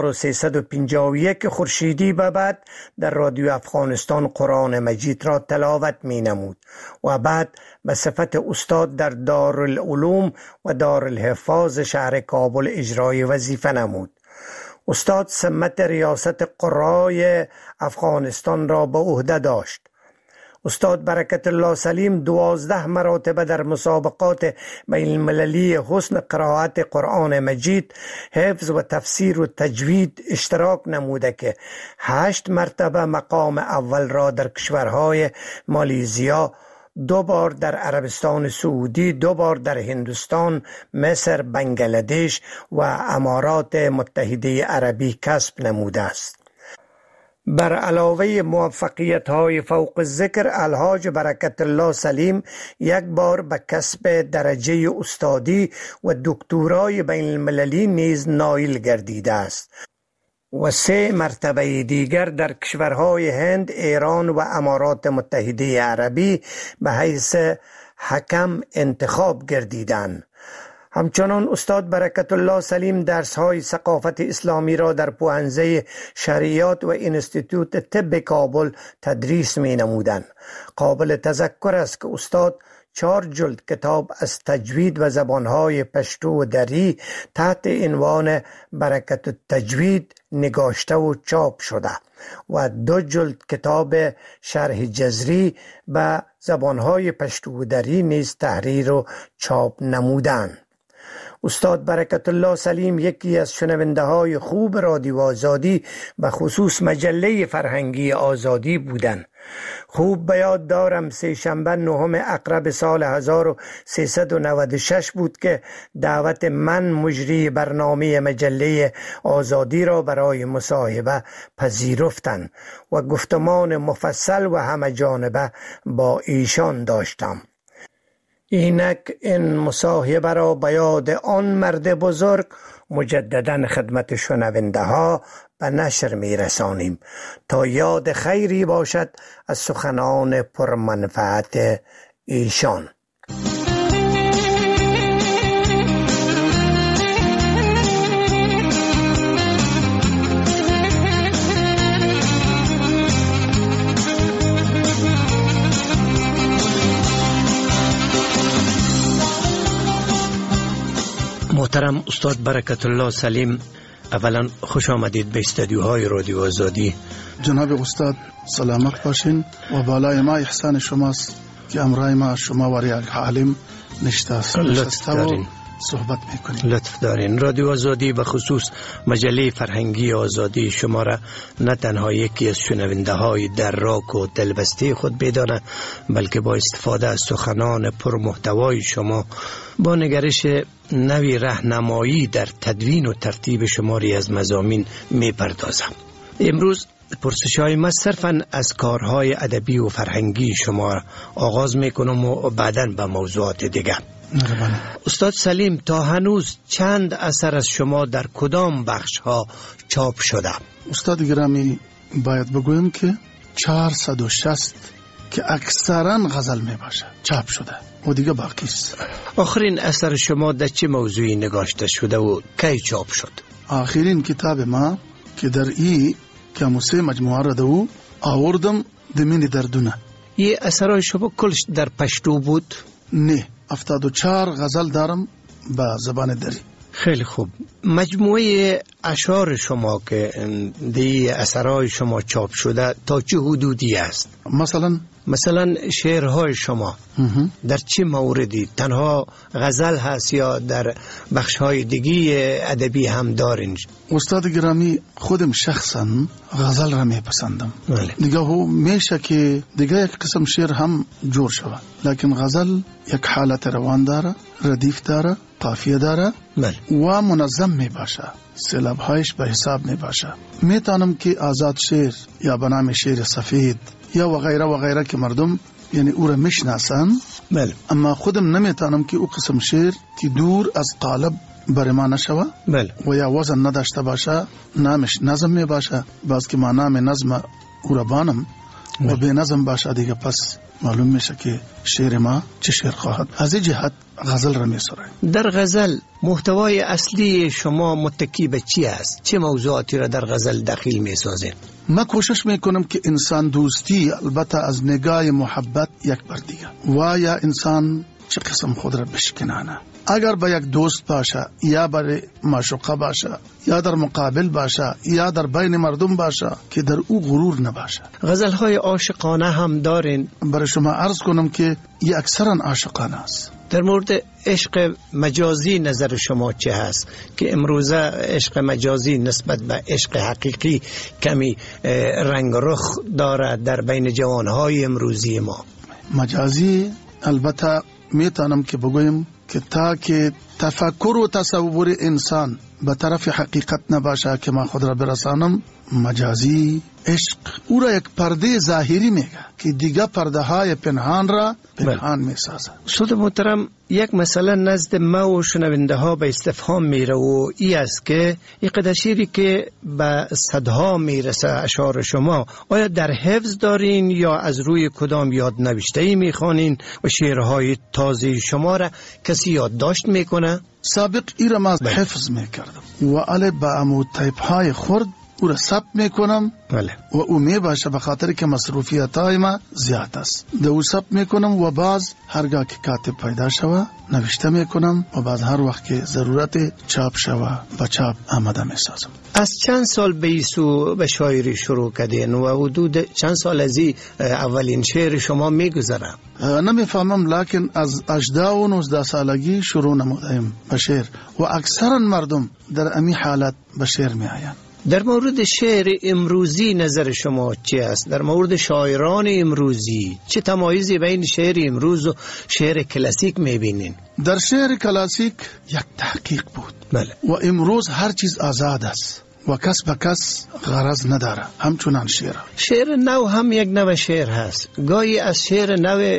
1351 خورشیدی به بعد در رادیو افغانستان قرآن مجید را تلاوت می نمود و بعد به صفت استاد در دارالعلوم و دارالحفاظ شهر کابل اجرای وظیفه نمود. استاد سمت ریاست قرای افغانستان را به عهده داشت. استاد برکت الله سلیم 12 مراتبه در مسابقات بین المللی حسن قرائت قرآن مجید، حفظ و تفسیر و تجوید اشتراک نموده که 8 مرتبه مقام اول را در کشورهای مالیزیا، 2 بار در عربستان سعودی، 2 بار در هندوستان، مصر، بنگلادش و امارات متحده عربی کسب نموده است. بر علاوه موفقیت‌های فوق الذکر، الحاج برکت الله سلیم 1 بار به کسب درجه استادی و دکترای بین المللی نیز نایل گردیده است و 3 مرتبه دیگر در کشورهای هند، ایران و امارات متحده عربی به حیث حکم انتخاب گردیدند. همچنان استاد برکت الله سلیم درس‌های ثقافت اسلامی را در پوهنځی شریعت و انستیتوت طب کابل تدریس می نمودند. قابل تذکر است که استاد 4 جلد کتاب از تجوید و زبانهای پشتو و دری تحت عنوان برکت التجوید نگاشته و چاپ شده و 2 جلد کتاب شرح جزری به زبانهای پشتو و دری نیز تحریر و چاپ نمودند. استاد برکت الله سلیم یکی از شنونده های خوب رادیو آزادی به خصوص مجله فرهنگی آزادی بودند. خوب به یاد دارم 3 شنبه 9 اقرب سال 1396 بود که دعوت من مجری برنامه مجله آزادی را برای مصاحبه پذیرفتند و گفتمان مفصل و همه جانبه با ایشان داشتم. اینک این مصاحبه را به یاد آن مرد بزرگ مجددا خدمت شنونده ها به نشر می رسانیم تا یاد خیری باشد از سخنان پرمنفعت ایشان. محترم استاد برکت الله سلیم، اولا خوش آمدید به استودیوهای رادیو آزادی. جناب استاد سلامت باشین و بالای ما احسان شماست که امرای ما شما و یک عالم نشسته و صحبت میکنیم. لطف دارین. رادیو آزادی به خصوص مجله فرهنگی آزادی شما را نه تنها یکی از شنونده های دراک و دلبسته خود بدانه، بلکه با استفاده از سخنان پرمحتوای شما با نگرش نوی راهنمایی در تدوین و ترتیب شماری از مضامین میپردازم. امروز پرسش‌های ما صرفاً از کارهای ادبی و فرهنگی شما آغاز میکنم و بعداً به موضوعات دیگر. استاد سلیم، تا هنوز چند اثر از شما در کدام بخش ها چاپ شده؟ استاد گرامی، باید بگویم که 460 که اکثرا غزل می باشه چاپ شده و دیگه باقی است. آخرین اثر شما در چه موضوعی نگاشته شده و کی چاپ شد؟ آخرین کتاب ما که در ای که موسی مجموعه را دو آوردم دمین دردونه. یه اثرهای شما کلش در پشتو بود؟ نه 74 غزل دارم به زبان دری. خیلی خوب. مجموعه اشعار شما که دی اثرهای شما چاپ شده تا چه حدودی است؟ مثلا شعرهای شما در چه موردی؟ تنها غزل هست یا در بخشهای دیگه ادبی هم دارین؟ استاد گرامی، خودم شخصا غزل را میپسندم. دیگه هو میشه که دیگه یک قسم شعر هم جور شود، لیکن غزل یک حالت روان داره، ردیف داره، قافیه داره و منظم می باشه، سیلاب هایش به حساب می باشه. میتونم که آزاد شعر یا به نام شعر سفید یا وغیره وغیره که مردم یعنی او را میشناسن، اما خودم نمیتونم که او قسم شعر که دور از قالب بر ما نشوه و یا وزن نداشته باشه، نامش نظم می باشه. باز که ما نام نظم او را بانم و به نظم باشه، دیگه پس معلوم میشه که شعر ما چه شعر خواهد. از این جهت غزل را میسرایم. در غزل محتوای اصلی شما متکی به چی است؟ چه موضوعاتی را در غزل داخل میسازین؟ من کوشش میکنم که انسان دوستی البته از نگاه محبت یک بر دیگه و یا انسان چه قسم خود را بشکنانه. اگر با یک دوست باشه یا برای معشوقه باشه یا در مقابل باشه یا در بین مردم باشه که در او غرور نباشه. غزل‌های عاشقانه هم دارین؟ برای شما عرض کنم که این اکثرا عاشقانه است. در مورد عشق مجازی نظر شما چه هست که امروزه عشق مجازی نسبت به عشق حقیقی کمی رنگ رخ داره در بین جوانهای امروزی ما؟ مجازی البته میتونم که بگویم که تا که تفکر و تصور انسان به طرف حقیقت نباشه که من خود را برسانم، مجازی عشق او را یک پرده ظاهری میگه که دیگه پرده های پنهان را پنهان میسازه. استاد محترم، یک مسئله نزد ما و شنونده ها به استفهام میره و ای است که این قدر شعری که به صدها میرسه اشعار شما، آیا در حفظ دارین یا از روی کدام یاد نوشته‌ای میخوانین و شعرهای تازه شما را کسی یادداشت میکنه؟ سابق ای را ما حفظ میکردم و علی با امو تایپ های خرد او را ثبت میکنم و او میباشه به خاطر که مصروفیت های ما زیاد است. ده او ثبت میکنم و باز هرگاه که کاتب پیدا شوه نوشته میکنم و باز هر وقت که ضرورت چاپ شوه با چاپ آماده میسازم. از چند سال بیسو به شاعری شروع کردین و حدود چند سال از اولین شعر شما میگذره؟ نمیفهمم، لکن از 18 و 19 سالگی شروع نمودیم به شعر و اکثرا مردم در امی حالت به شعر می آیند. در مورد شعر امروزی نظر شما چی است؟ در مورد شاعران امروزی چه تمایزی بین شعر امروز و شعر کلاسیک میبینین؟ در شعر کلاسیک یک تحقیق بود و امروز هر چیز آزاد است و کس به کس غرض نداره. همچنان شعر نو هم یک نوع شعر هست. گاهی از شعر نو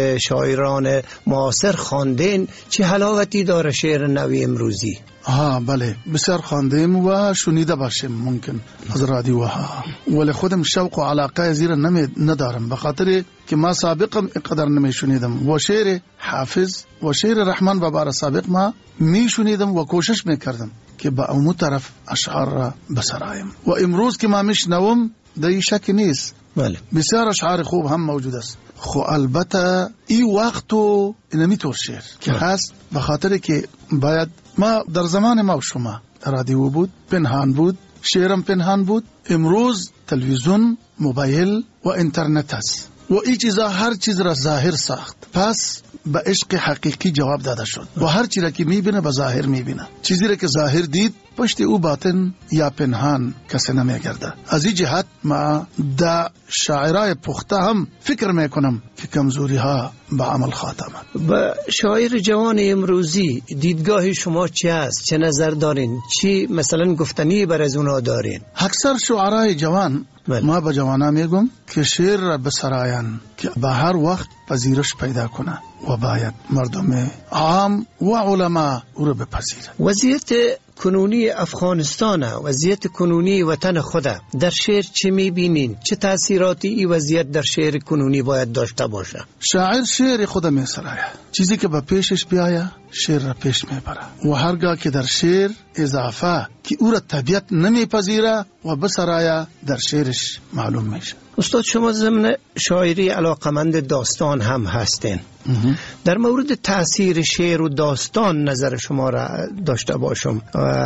شاعران معاصر خواندین، چه حلاوتی داره شعر نو امروزی؟ بله، بسیار خواندیم و شنیده باشیم ممکن از رادیوها، ولی خودم شوق و علاقه زیر ندارم، به خاطر که ما سابقم اقدر نمی شنیدم و شعر حافظ و شعر رحمان و بار سابق ما می شنیدم و کوشش می کردم که با اون طرف اشعار را بسرایم و امروز که ما میشنوم در شک نیست بسیار اشعار خوب هم موجود است. خو البته این وقتو نمیطور شعر که هست، به خاطر که باید ما در زمان ما و شما رادیو بود، پنهان بود، شعرم پنهان بود. امروز تلویزیون، موبایل و اینترنت هست و این چیزا هر چیز را ظاهر ساخت، پس به عشق حقیقی جواب داده شد و هر چیزی را که میبینه به ظاهر میبینه. چیزی را که ظاهر دید پشت او باطن یا پنهان کسی نمیگرده. از این جهت ما دا شاعرای پخته هم فکر میکنم که کمزوری ها به عمل خاتمه. و شاعر جوان امروزی دیدگاه شما چی است؟ چه نظر دارین؟ چی مثلا گفتنی بر از اونا دارین؟ اکثر شعرای جوان ما به جوانا میگم که شعر را بسراین که به هر وقت پذیرش پیدا کنه و باید مردم عام و علما او را بپذیرند. وضعیت کنونی افغانستان، وضعیت کنونی وطن خود در شعر چه میبینین؟ چه تأثیراتی این وضعیت در شعر کنونی باید داشته باشه؟ شاعر شعر خود میسرایه، چیزی که به پیشش بیایه شعر را پیش میبره و هرگاه که در شعر اضافه که او را طبیعت نمیپذیره و بسرایه در شعرش معلوم میشه. استاد شما ضمن شاعری علاقمند داستان هم هستین. در مورد تاثیر شعر و داستان نظر شما را داشته باشم.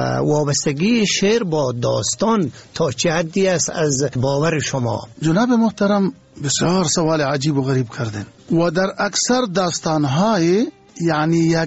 وابستگی شعر با داستان تا چه حدی است از باور شما؟ جناب محترم بسیار سوال عجیب و غریب کردن و در اکثر داستانهای یعنی یک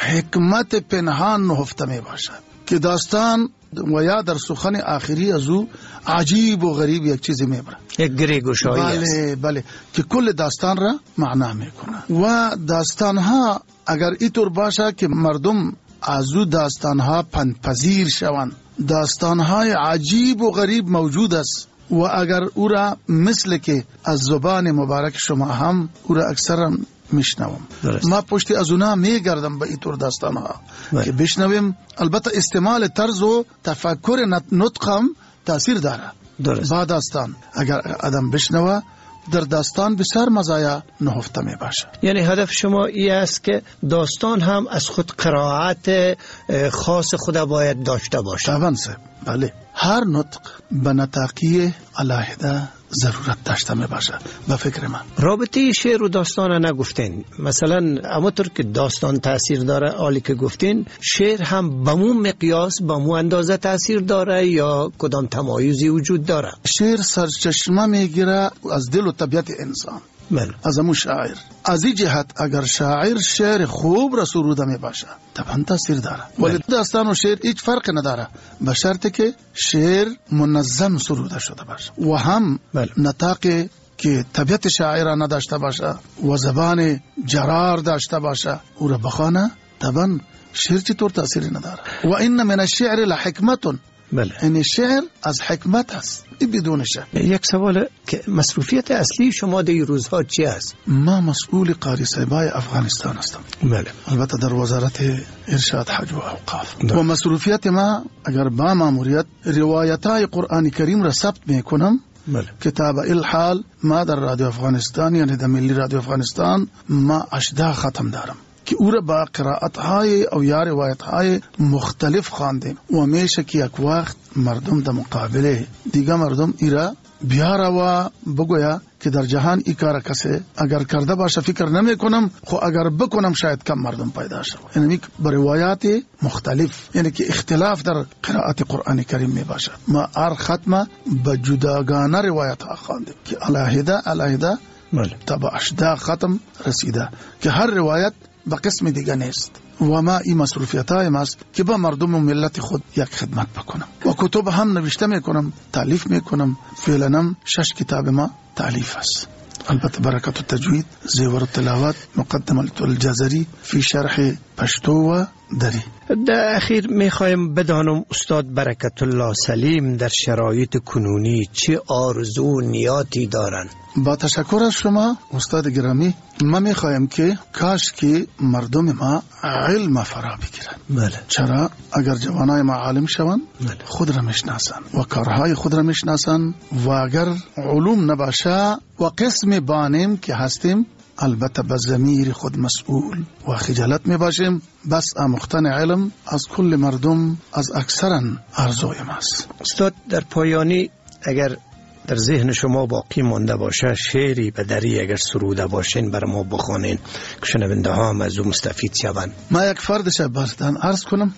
حکمت پنهان نهفته می باشد که داستان و یا در سخن آخری از او عجیب و غریب یک چیزی میبره، یک گریگوشایی است. بله که کل داستان را معنا میکنه و داستانها اگر اینطور باشه که مردم از او داستانها پندپذیر شوند، داستانهای عجیب و غریب موجود است و اگر او را مثل که از زبان مبارک شما هم او را اکثرا میشنوم، ما پشتی از اونا میگردم به اینطور داستان ها که بشنویم. البته استعمال طرز و تفکر نطقم تاثیر داره. با داستان اگر آدم بشنوه در داستان بسیار مزایا نهفته می باشه. یعنی هدف شما این است که داستان هم از خود قرائت خاص خود باید داشته باشه. طبعا سه، بله، هر نطق به نطاقی علیحده ضرورت داشته می باشه. به فکر من رابطه شعر و داستان نگفتین، مثلا همونطور که داستان تاثیر داره عالی که گفتین، شعر هم به مو مقیاس به مو اندازه تاثیر داره یا کدام تمایزی وجود داره؟ شعر سرچشمه میگیره از دل و طبیعت انسان، از امو شاعر. از این جهت اگر شاعر شعر خوب را سروده می باشه طبعا تاثیر داره، ولی داستان و شعر هیچ فرق نداره به شرطی که شعر منظم سروده شده باشه و هم نطاقی که طبیعت شاعر را نداشته باشه و زبان جرار داشته باشه او را بخوانه، طبعا شعر چطور تاثیری نداره. و این من الشعر لحکمتون، این شعر از حکمت است، این بدون شک. یک سوال که مصروفیت اصلی شما در این روزها چی است؟ ما مسئول قاری صاحبای افغانستان هستم، البته در وزارت ارشاد حج و اوقاف و مصروفیت ما اگر با ماموریت روایتای قرآن کریم را ثبت میکنم. کتاب الحال ما در رادیو افغانستان یعنی در ملی رادیو افغانستان ما 18 ختم دارم که او را با قرائت‌های او یا روایت‌های مختلف خواندیم و میشه که یک وقت مردم در مقابله دیگه مردم ایرا بیاره و بگویا که در جهان ای کار کسی اگر کرده باشه فکر نمی کنم، خو اگر بکنم شاید کم مردم پیدا شد. یعنی با روایات مختلف، یعنی که اختلاف در قرائت قرآن کریم می باشد. ما هر ختمه به جداگانه روایت ها خواندیم که علیحده تا به 18 ختم رسیده که هر روایت به قسم دیگه نیست و ما این مصروفیت های ماست که با مردم و ملت خود یک خدمت بکنم و کتب هم نوشته میکنم، تالیف میکنم. فعلا 6 کتاب ما تالیف است. البته برکت التجوید، زیور التلاوت، مقدمه الجزری فی شرح پشتو و دری. در اخیر میخوایم بدانم استاد برکت الله سلیم در شرایط کنونی چه آرزو و نیاتی دارن؟ با تشکر از شما استاد گرامی، ما میخوایم که کاش که مردم ما علم فرا بگیرن. چرا؟ اگر جوانای ما عالم شوند خود را میشناسن و کارهای خود را میشناسن و اگر علوم نباشه و قسم بانیم که هستیم البته به ضمیر خود مسئول و خجالت می باشیم. بس آموختن علم از کل مردم از اکثرا آرزوی ماست. استاد در پایانی اگر در ذهن شما باقی مانده باشه شعری به دری اگر سروده باشین بر ما بخوانین که شنونده ها هم از او مستفید شوند. ما یک فردش برتن عرض کنم.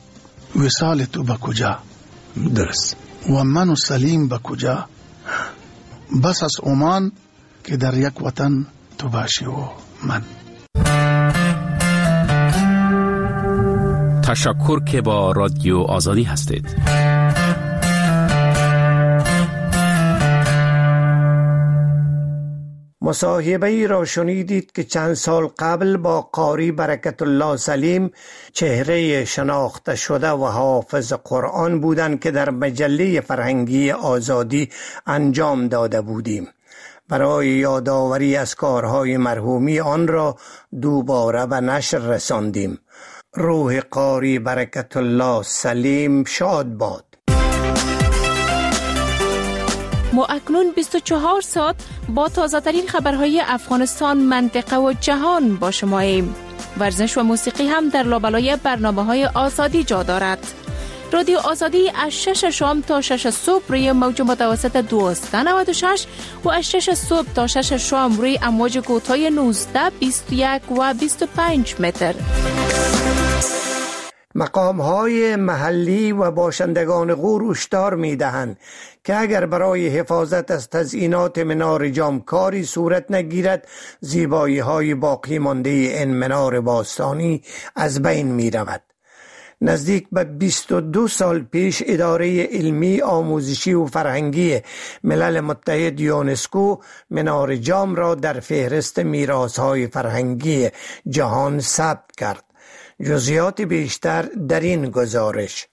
وصال تو به کجا؟ درست. و من و سلیم به کجا؟ بس از عمان که در یک وطن تو باشی و من. تشکر که با رادیو آزادی هستید. مصاحبه ای را شنیدید که چند سال قبل با قاری برکت الله سلیم، چهره شناخته شده و حافظ قرآن بودند که در مجله فرهنگی آزادی انجام داده بودیم. برای یادآوری از کارهای مرحومی آن را دوباره به نشر رساندیم. روح قاری برکت الله سلیم شاد باد. ما اکنون 24 ساعت با تازه ترین خبرهای افغانستان، منطقه و جهان با شماییم. ورزش و موسیقی هم در لابلای برنامه‌های آزادی جا دارد. رادیو آزادی از 6 شام تا 6 صبح روی موج متوسط 1296 و از 6 صبح تا 6 شام روی امواج کوتاه 19، 21 و 25 متر. مقام‌های محلی و باشندگان غور هشدار می‌دهند که اگر برای حفاظت از تزیینات منار جام کاری صورت نگیرد، زیبایی‌های باقی مانده این منار باستانی از بین می‌رود. نزدیک به 22 سال پیش اداره علمی، آموزشی و فرهنگی ملل متحد یونسکو منار جام را در فهرست میراث‌های فرهنگی جهان ثبت کرد. جزئیات بیشتر در این گزارش.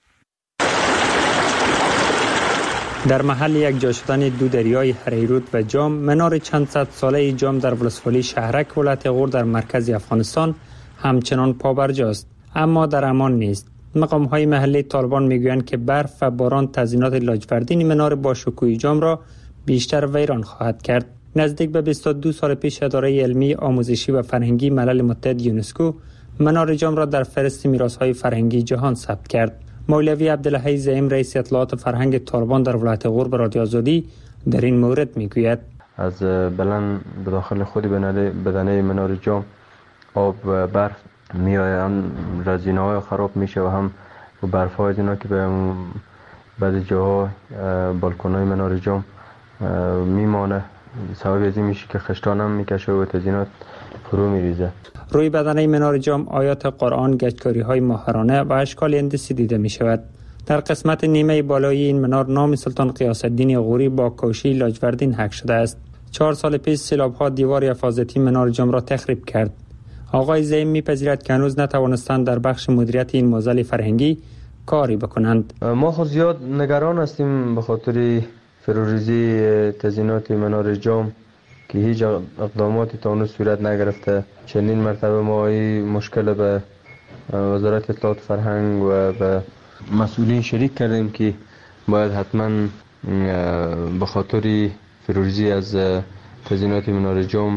در محل یک جا شدن دو دریای هریرود و جام، منار چند صد ساله جام در ولسوالی شهرک ولایت غور در مرکز افغانستان همچنان پابرجاست، اما در امان نیست. مقام‌های محلی طالبان میگویند که برف و باران تزیینات لاجوردین منار باشکوه جام را بیشتر ویران خواهد کرد. نزدیک به 22 سال پیش اداره علمی، آموزشی و فرهنگی ملل متحد یونسکو منار جام را در فهرست میراث‌های فرهنگی جهان ثبت کرد. مولوی عبدالحی زعیم رئیس اطلاعات فرهنگ طالبان در ولایت غور به رادیو آزادی در این مورد میگوید: از بلند به داخل خود بدنه منار جام آب و برف میآیند، رزینه‌های خراب میشه و هم برف‌های اینا که به بعضی جاها بالکن‌های منار جام میمانه، سبب از این میشه که خشتان هم میکشه و تزیینات فرو میریزه. روی بدنه منار جام آیات قرآن، گچکاری‌های ماهرانه و اشکال هندسی دیده می شود. در قسمت نیمه بالای این منار نام سلطان غیاث الدین غوری با کوشی لاجوردین حک شده است. 4 سال پیش سیلاب‌ها دیوار حفاظتی منار جام را تخریب کرد. آقای زعیم می‌پذیرد که هنوز نتوانستند در بخش مدیریت این معضل فرهنگی کاری بکنند. ما خود زیاد نگران هستیم به خاطر فروریزی تزیینات منار جام که هیچ اقداماتی تا اون صورت نگرفته. چندین مرتبه ما این مشکل به وزارت اطلاعات فرهنگ و به مسئولین شریک کردیم که باید حتما به خاطر فروریزی از تزیینات منار جام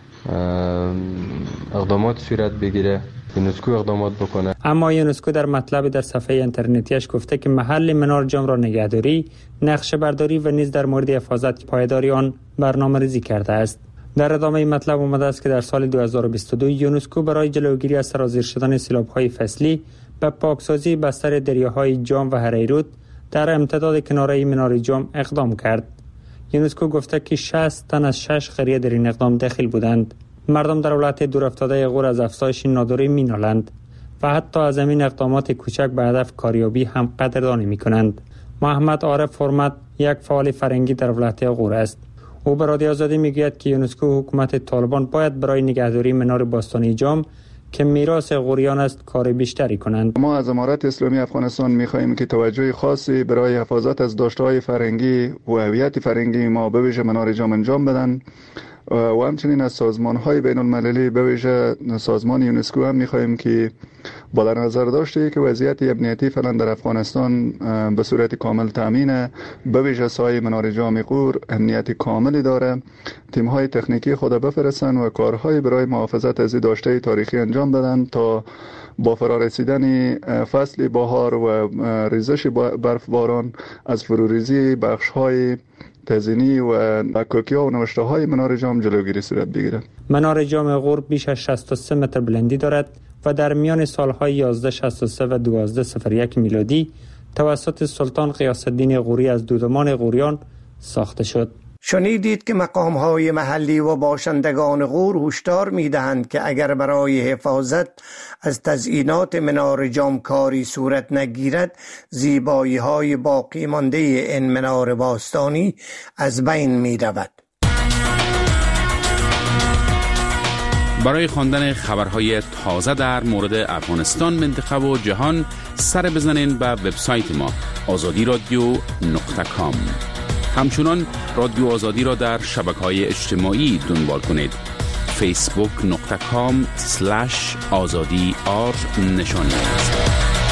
اقدامات صورت بگیره، یونسکو اقدامات بکنه. اما یونسکو در مطلب در صفحه اینترنتیش گفته که محل منار جام را نگهداری، نقشه برداری و نیز در مورد حفاظت پایداری آن برنامه‌ریزی کرده است. در ادامه مطلب آمده است که در سال 2022 یونسکو برای جلوگیری از سرازیر شدن سیلاب‌های فصلی به پاکسازی بستر دریاهای جام و هریرود در امتداد کناره منار جام اقدام کرد. یونسکو گفته که 60 تن از 6 قریه در این اقدام داخل بودند. مردم در ولایت دورافتاده غور از افزایش ناداری مینالند و حتی از این اقدامات کوچک به هدف کاریابی هم قدردانی میکنند. محمد عارف فرمت یک فعال فرهنگی در ولایت غور است. او به رادیو آزادی میگوید که یونسکو و حکومت طالبان باید برای نگهداری منار باستانی جام که میراث غوریان است کار بیشتری کنند. ما از امارت اسلامی افغانستان می‌خواهیم که توجه خاصی برای حفاظت از داشته‌های فرهنگی و هویت فرهنگی ما به ویژه منار جام انجام بدن و همچنین از سازمان‌های بین‌المللی به ویژه سازمان یونسکو هم می‌خواهیم که با در نظر داشته که وضعیت امنیتی فعلا در افغانستان به صورت کامل تامینه، به ویژه سایه منار جام غور امنیت کاملی داره، تیم‌های تکنیکی خود بفرستن و کارهای برای محافظت از داشته تاریخی انجام بدن تا با فرارسیدن فصل بهار و ریزش برف باران از فروریزی بخش‌های تزیینی و کوکی‌ها و نوشته‌های منار جام جلوگیری صورت بگیره. منار جام غور بیش از 63 متر بلندی دارد و در میان سالهای 1163 و 1201 میلادی توسط سلطان غیاث الدین غوری از دودمان غوریان ساخته شد. شنیدید که مقام‌های محلی و باشندگان غور هشدار می‌دهند که اگر برای حفاظت از تزیینات منار جام کاری صورت نگیرد، زیبایی‌های باقی مانده این منار باستانی از بین می‌رود. برای خواندن خبرهای تازه در مورد افغانستان، منطقه و جهان سر بزنین به وبسایت ما azadiradio.com. همچنان رادیو آزادی را در شبکه‌های اجتماعی دنبال کنید. facebook.com/azadi_r نشانی است.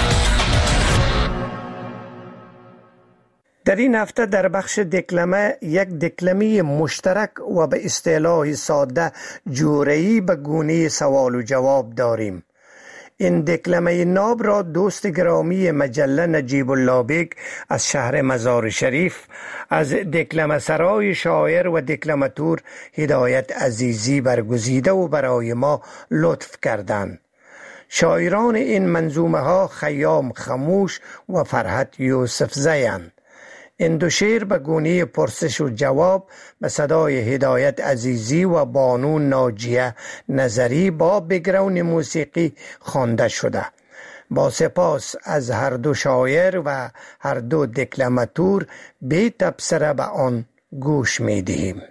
در این هفته در بخش دکلمه یک دکلمه مشترک و به اصطلاح ساده جوره‌ای به گونه سوال و جواب داریم. این دکلمه ناب را دوست گرامی مجله نجیب الله بیگ از شهر مزار شریف از دکلمه سرای شاعر و دکلماتور هدایت عزیزی برگزیده و برای ما لطف کردند. شاعران این منظومه ها خیام خموش و فرحت یوسف زیند. این دو شعر به گونه پرسش و جواب به صدای هدایت عزیزی و بانو ناجیه نظری با بگراند موسیقی خوانده شده. با سپاس از هر دو شاعر و هر دو دکلماتور بی تبصره به آن گوش می دهیم.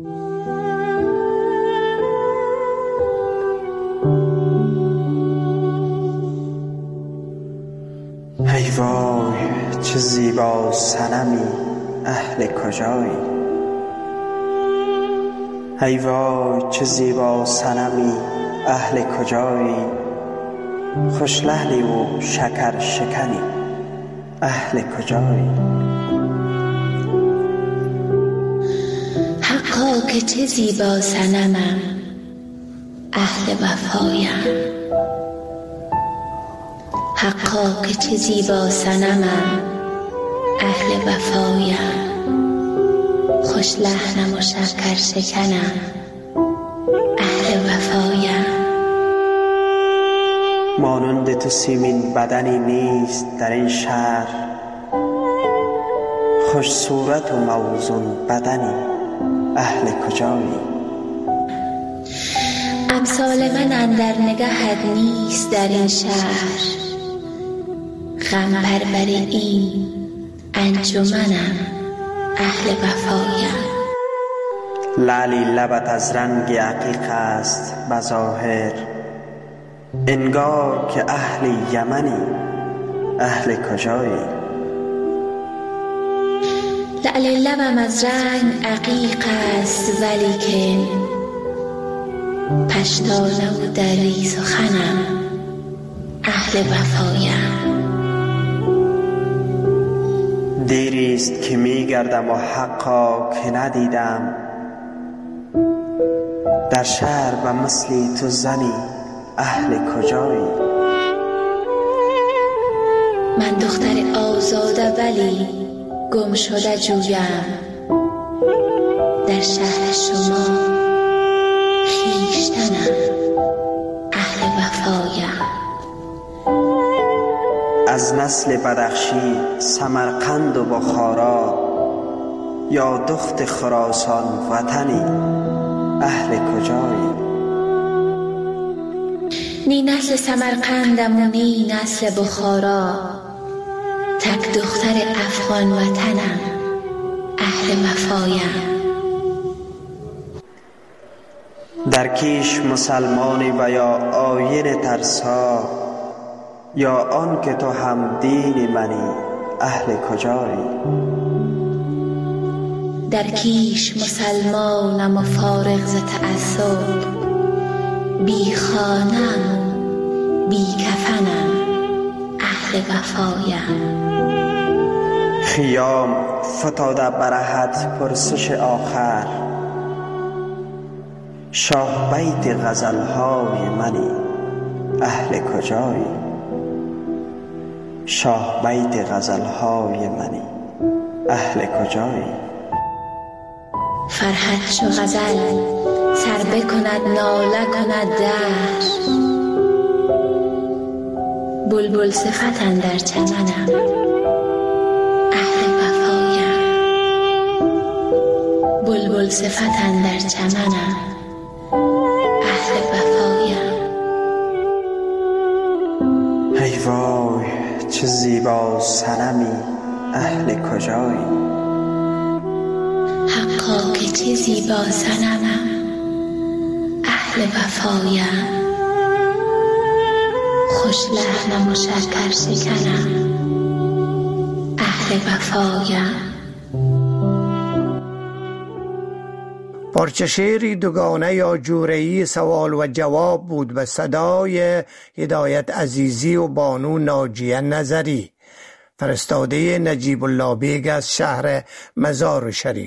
ای وای چه زیبا صنمی اهل کجایی، ای وای چه زیبا صنمی اهل کجایی، خوش لحنی و شکر شکنی اهل کجایی. حقا که چه زیبا صنمم اهل وفایم، حقا که چه زیبا صنمم اهل وفایم، خوش لحنم و شکر شکنم اهل وفایم. مانند تو سیمین بدنی نیست در این شهر، خوش صورت و موزون بدنی اهل کجایی. امثال من اندر نگهت نیست در این شهر، غم پرور این انجمنم اهل وفایم. لعلی لبت از رنگ عقیق است بظاهر، انگار که اهل یمنی اهل کجایی. لعل لبم از رنگ عقیق است ولیکن پشتانه و دری سخنم اهل وفایم. دیریست که میگردم و حقا که ندیدم، در شهر به مثلی تو زنی اهل کجایی. من دختر آزاده ولی گم شده جویم، در شهر شما خویشتنم اهل وفایم. از نسل بدخشی سمرقند و بخارا، یا دخت خراسان وطنی اهل کجایی. نی نسل سمرقندم و نی نسل بخارا، تک دختر افغان وطنم اهل وفایم. در کیش مسلمانی و یا آیین ترسا، یا آن که تو هم دین منی اهل کجایی. در کیش مسلمانم و فارغ ز تعصب، بی خانم بی کفنم اهل وفایم. خیام فتاده برهت پرسش آخر، شاه بیت غزلهای منی اهل کجایی. شاه بیت غزلهای منی اهل کجایی. فرحت شو غزل سر بکند ناله کند دهر، بلبل صفت اندر چمنم اهل وفایم. بلبل صفت اندر چمنم اهل وفایم. ای وای چه زیبا صنمی اهل کجایی. حقا که چه زیبا صنمم اهل وفایم، خوش لحنم و شکر شکنم اهل وفایم. پارچه شعری دوگانه یا جوره‌ای سوال و جواب بود به صدای هدایت عزیزی و بانو ناجیه نظری، فرستاده نجیب الله بیگ از شهر مزار شریف.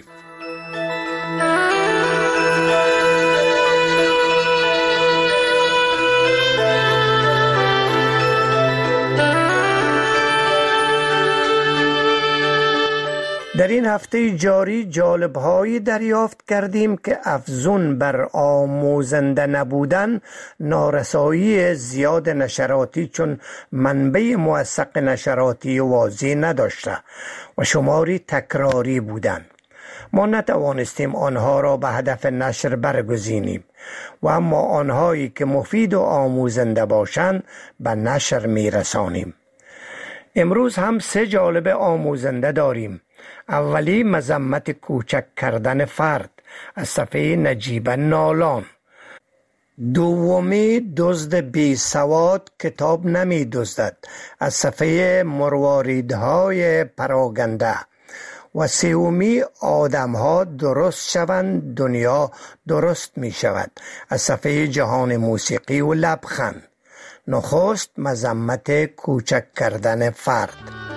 در این هفته جاری جالب‌هایی دریافت کردیم که افزون بر آموزنده نبودن، نارسایی زیاد نشراتی چون منبع موثق نشراتی واضح نداشته و شماری تکراری بودند. ما نتوانستیم آنها را به هدف نشر برگزینیم و اما آنهایی که مفید و آموزنده باشند به نشر میرسانیم. امروز هم 3 جالب آموزنده داریم. اولی مذمت کوچک کردن فرد از صفحه نجیب نالان. دومی دزد بی سواد کتاب نمی دزدد از صفحه مرواریدهای پراگنده. و سومی آدم‌ها درست شوند دنیا درست می شود از صفحه جهان موسیقی و لبخند. نخست مذمت کوچک کردن فرد.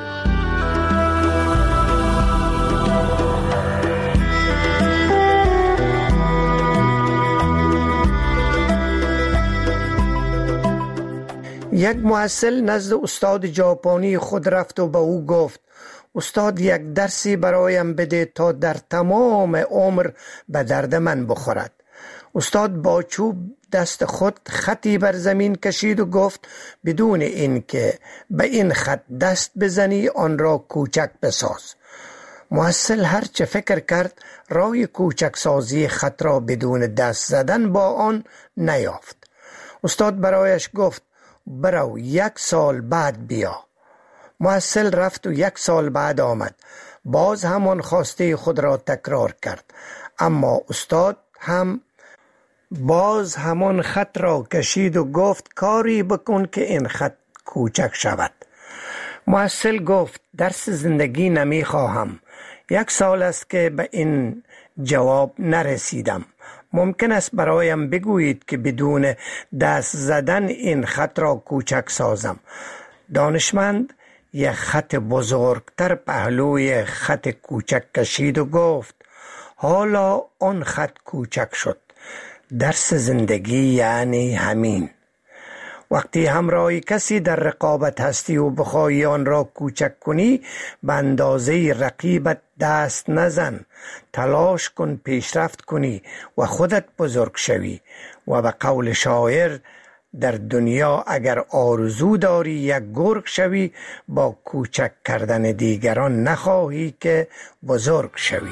یک محصل نزد استاد ژاپنی خود رفت و به او گفت: استاد یک درسی برایم بده تا در تمام عمر به درد من بخورد. استاد با چوب دست خود خطی بر زمین کشید و گفت: بدون اینکه به این خط دست بزنی آن را کوچک بساز. محصل هر چه فکر کرد راه کوچک سازی خط را بدون دست زدن با آن نیافت. استاد برایش گفت: برو 1 سال بعد بیا. محصل رفت و 1 سال بعد آمد. باز همان خواسته خود را تکرار کرد، اما استاد هم باز همان خط را کشید و گفت: کاری بکن که این خط کوچک شود. محصل گفت: درس زندگی نمی خواهم. 1 سال است که به این جواب نرسیدم. ممکن است برایم بگویید که بدون دست زدن این خط را کوچک سازم. دانشمند یک خط بزرگتر پهلوی خط کوچک کشید و گفت: حالا آن خط کوچک شد. درس زندگی یعنی همین. وقتی همراه کسی در رقابت هستی و بخواهی آن را کوچک کنی، به اندازه رقیبت دست نزن. تلاش کن پیشرفت کنی و خودت بزرگ شوی. و به قول شاعر: در دنیا اگر آرزو داری یک گرگ شوی، با کوچک کردن دیگران نخواهی که بزرگ شوی.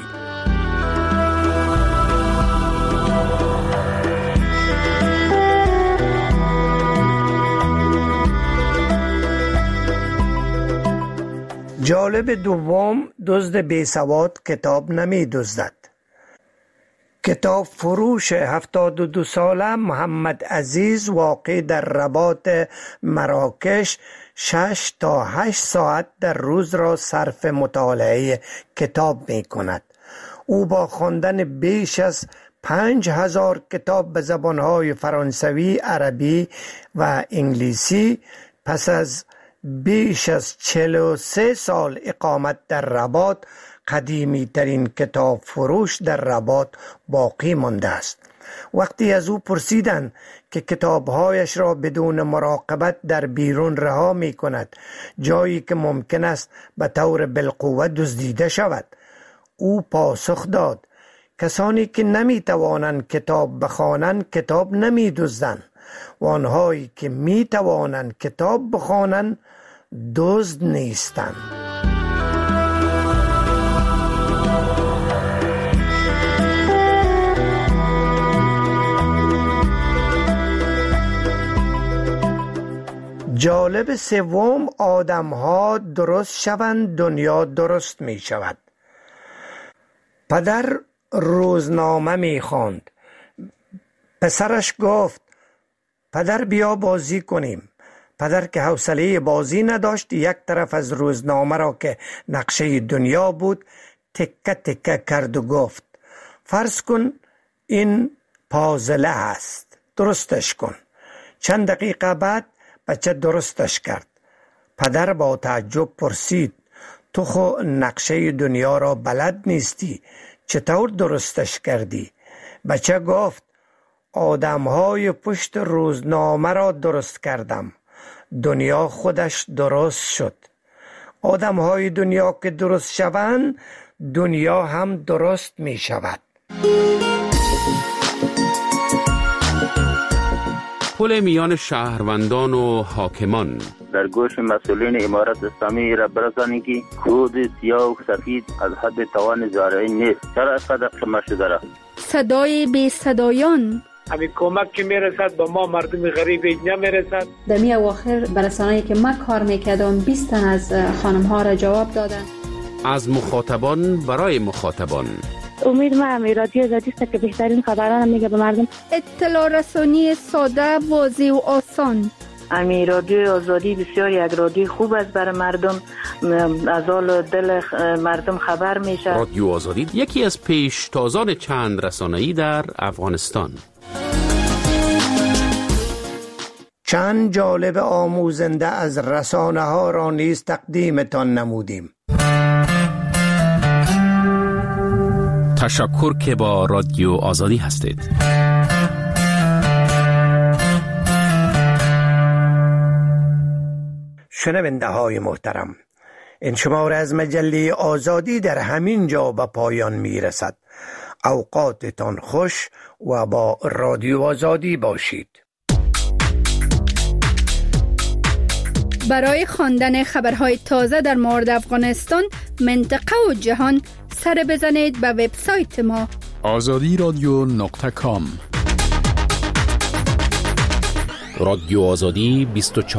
جالب دوم دزد بیسواد کتاب نمی دزدد. کتاب فروش 72 ساله محمد عزیز واقع در رباط مراکش 6 تا 8 ساعت در روز را صرف مطالعه کتاب می کند. او با خواندن بیش از 5000 کتاب به زبانهای فرانسوی، عربی و انگلیسی پس از بیش از 43 سال اقامت در رباط قدیمی ترین کتاب فروش در رباط باقی مانده است. وقتی از او پرسیدند که کتابهایش را بدون مراقبت در بیرون رها می کند، جایی که ممکن است به طور بالقوه دزدیده شود، او پاسخ داد: کسانی که نمی توانند کتاب بخوانند کتاب نمی دزدند و آنهایی که می توانند کتاب بخوانند دزد نیستند. جالب سوم آدم‌ها درست شوند دنیا درست می شود. پدر روزنامه می خواند. پسرش گفت: پدر بیا بازی کنیم. پدر که حوصله بازی نداشت، یک طرف از روزنامه را که نقشه دنیا بود تکه تکه کرد و گفت: فرض کن این پازله است، درستش کن. چند دقیقه بعد بچه درستش کرد. پدر با تعجب پرسید: تو خو نقشه دنیا را بلد نیستی، چطور درستش کردی؟ بچه گفت: آدمهای پشت روزنامه را درست کردم. دنیا خودش درست شد. آدمهای دنیا که درست شوند دنیا هم درست می شود. پل میان شهروندان و حاکمان. در گوش مسئولین امارت اسلامی را برسانید که کود سیاه و سفید از حد توان زارعی نیست. چرا اینقدر کم شده را؟ صدای بی صدایان. همین کمک که میرسد به ما مردم غریب نمیرسد. در می اواخر برسانه‌ای که ما کار میکردم 20 تن از خانم ها را جواب دادن. از مخاطبان برای مخاطبان. امید ما رادیو آزادی است که بهترین خبران میگه به مردم. اطلاع رسانی ساده، واضح و آسان. رادیو آزادی بسیار یک رادیو خوب است برای مردم، از حال دل مردم خبر میشه. رادیو آزادی یکی از پیشتازان چند رسانه‌ای در افغانستان. چند جالب آموزنده از رسانه ها را نیز تقدیمتان نمودیم. تشکر که با رادیو آزادی هستید. شنونده های محترم، این شماره از مجله آزادی در همین جا به پایان می رسد. اوقاتتان خوش و با رادیو آزادی باشید. برای خواندن خبرهای تازه در مورد افغانستان، منطقه و جهان سر بزنید به وبسایت ما azadiradyo.com. رادیو آزادی 24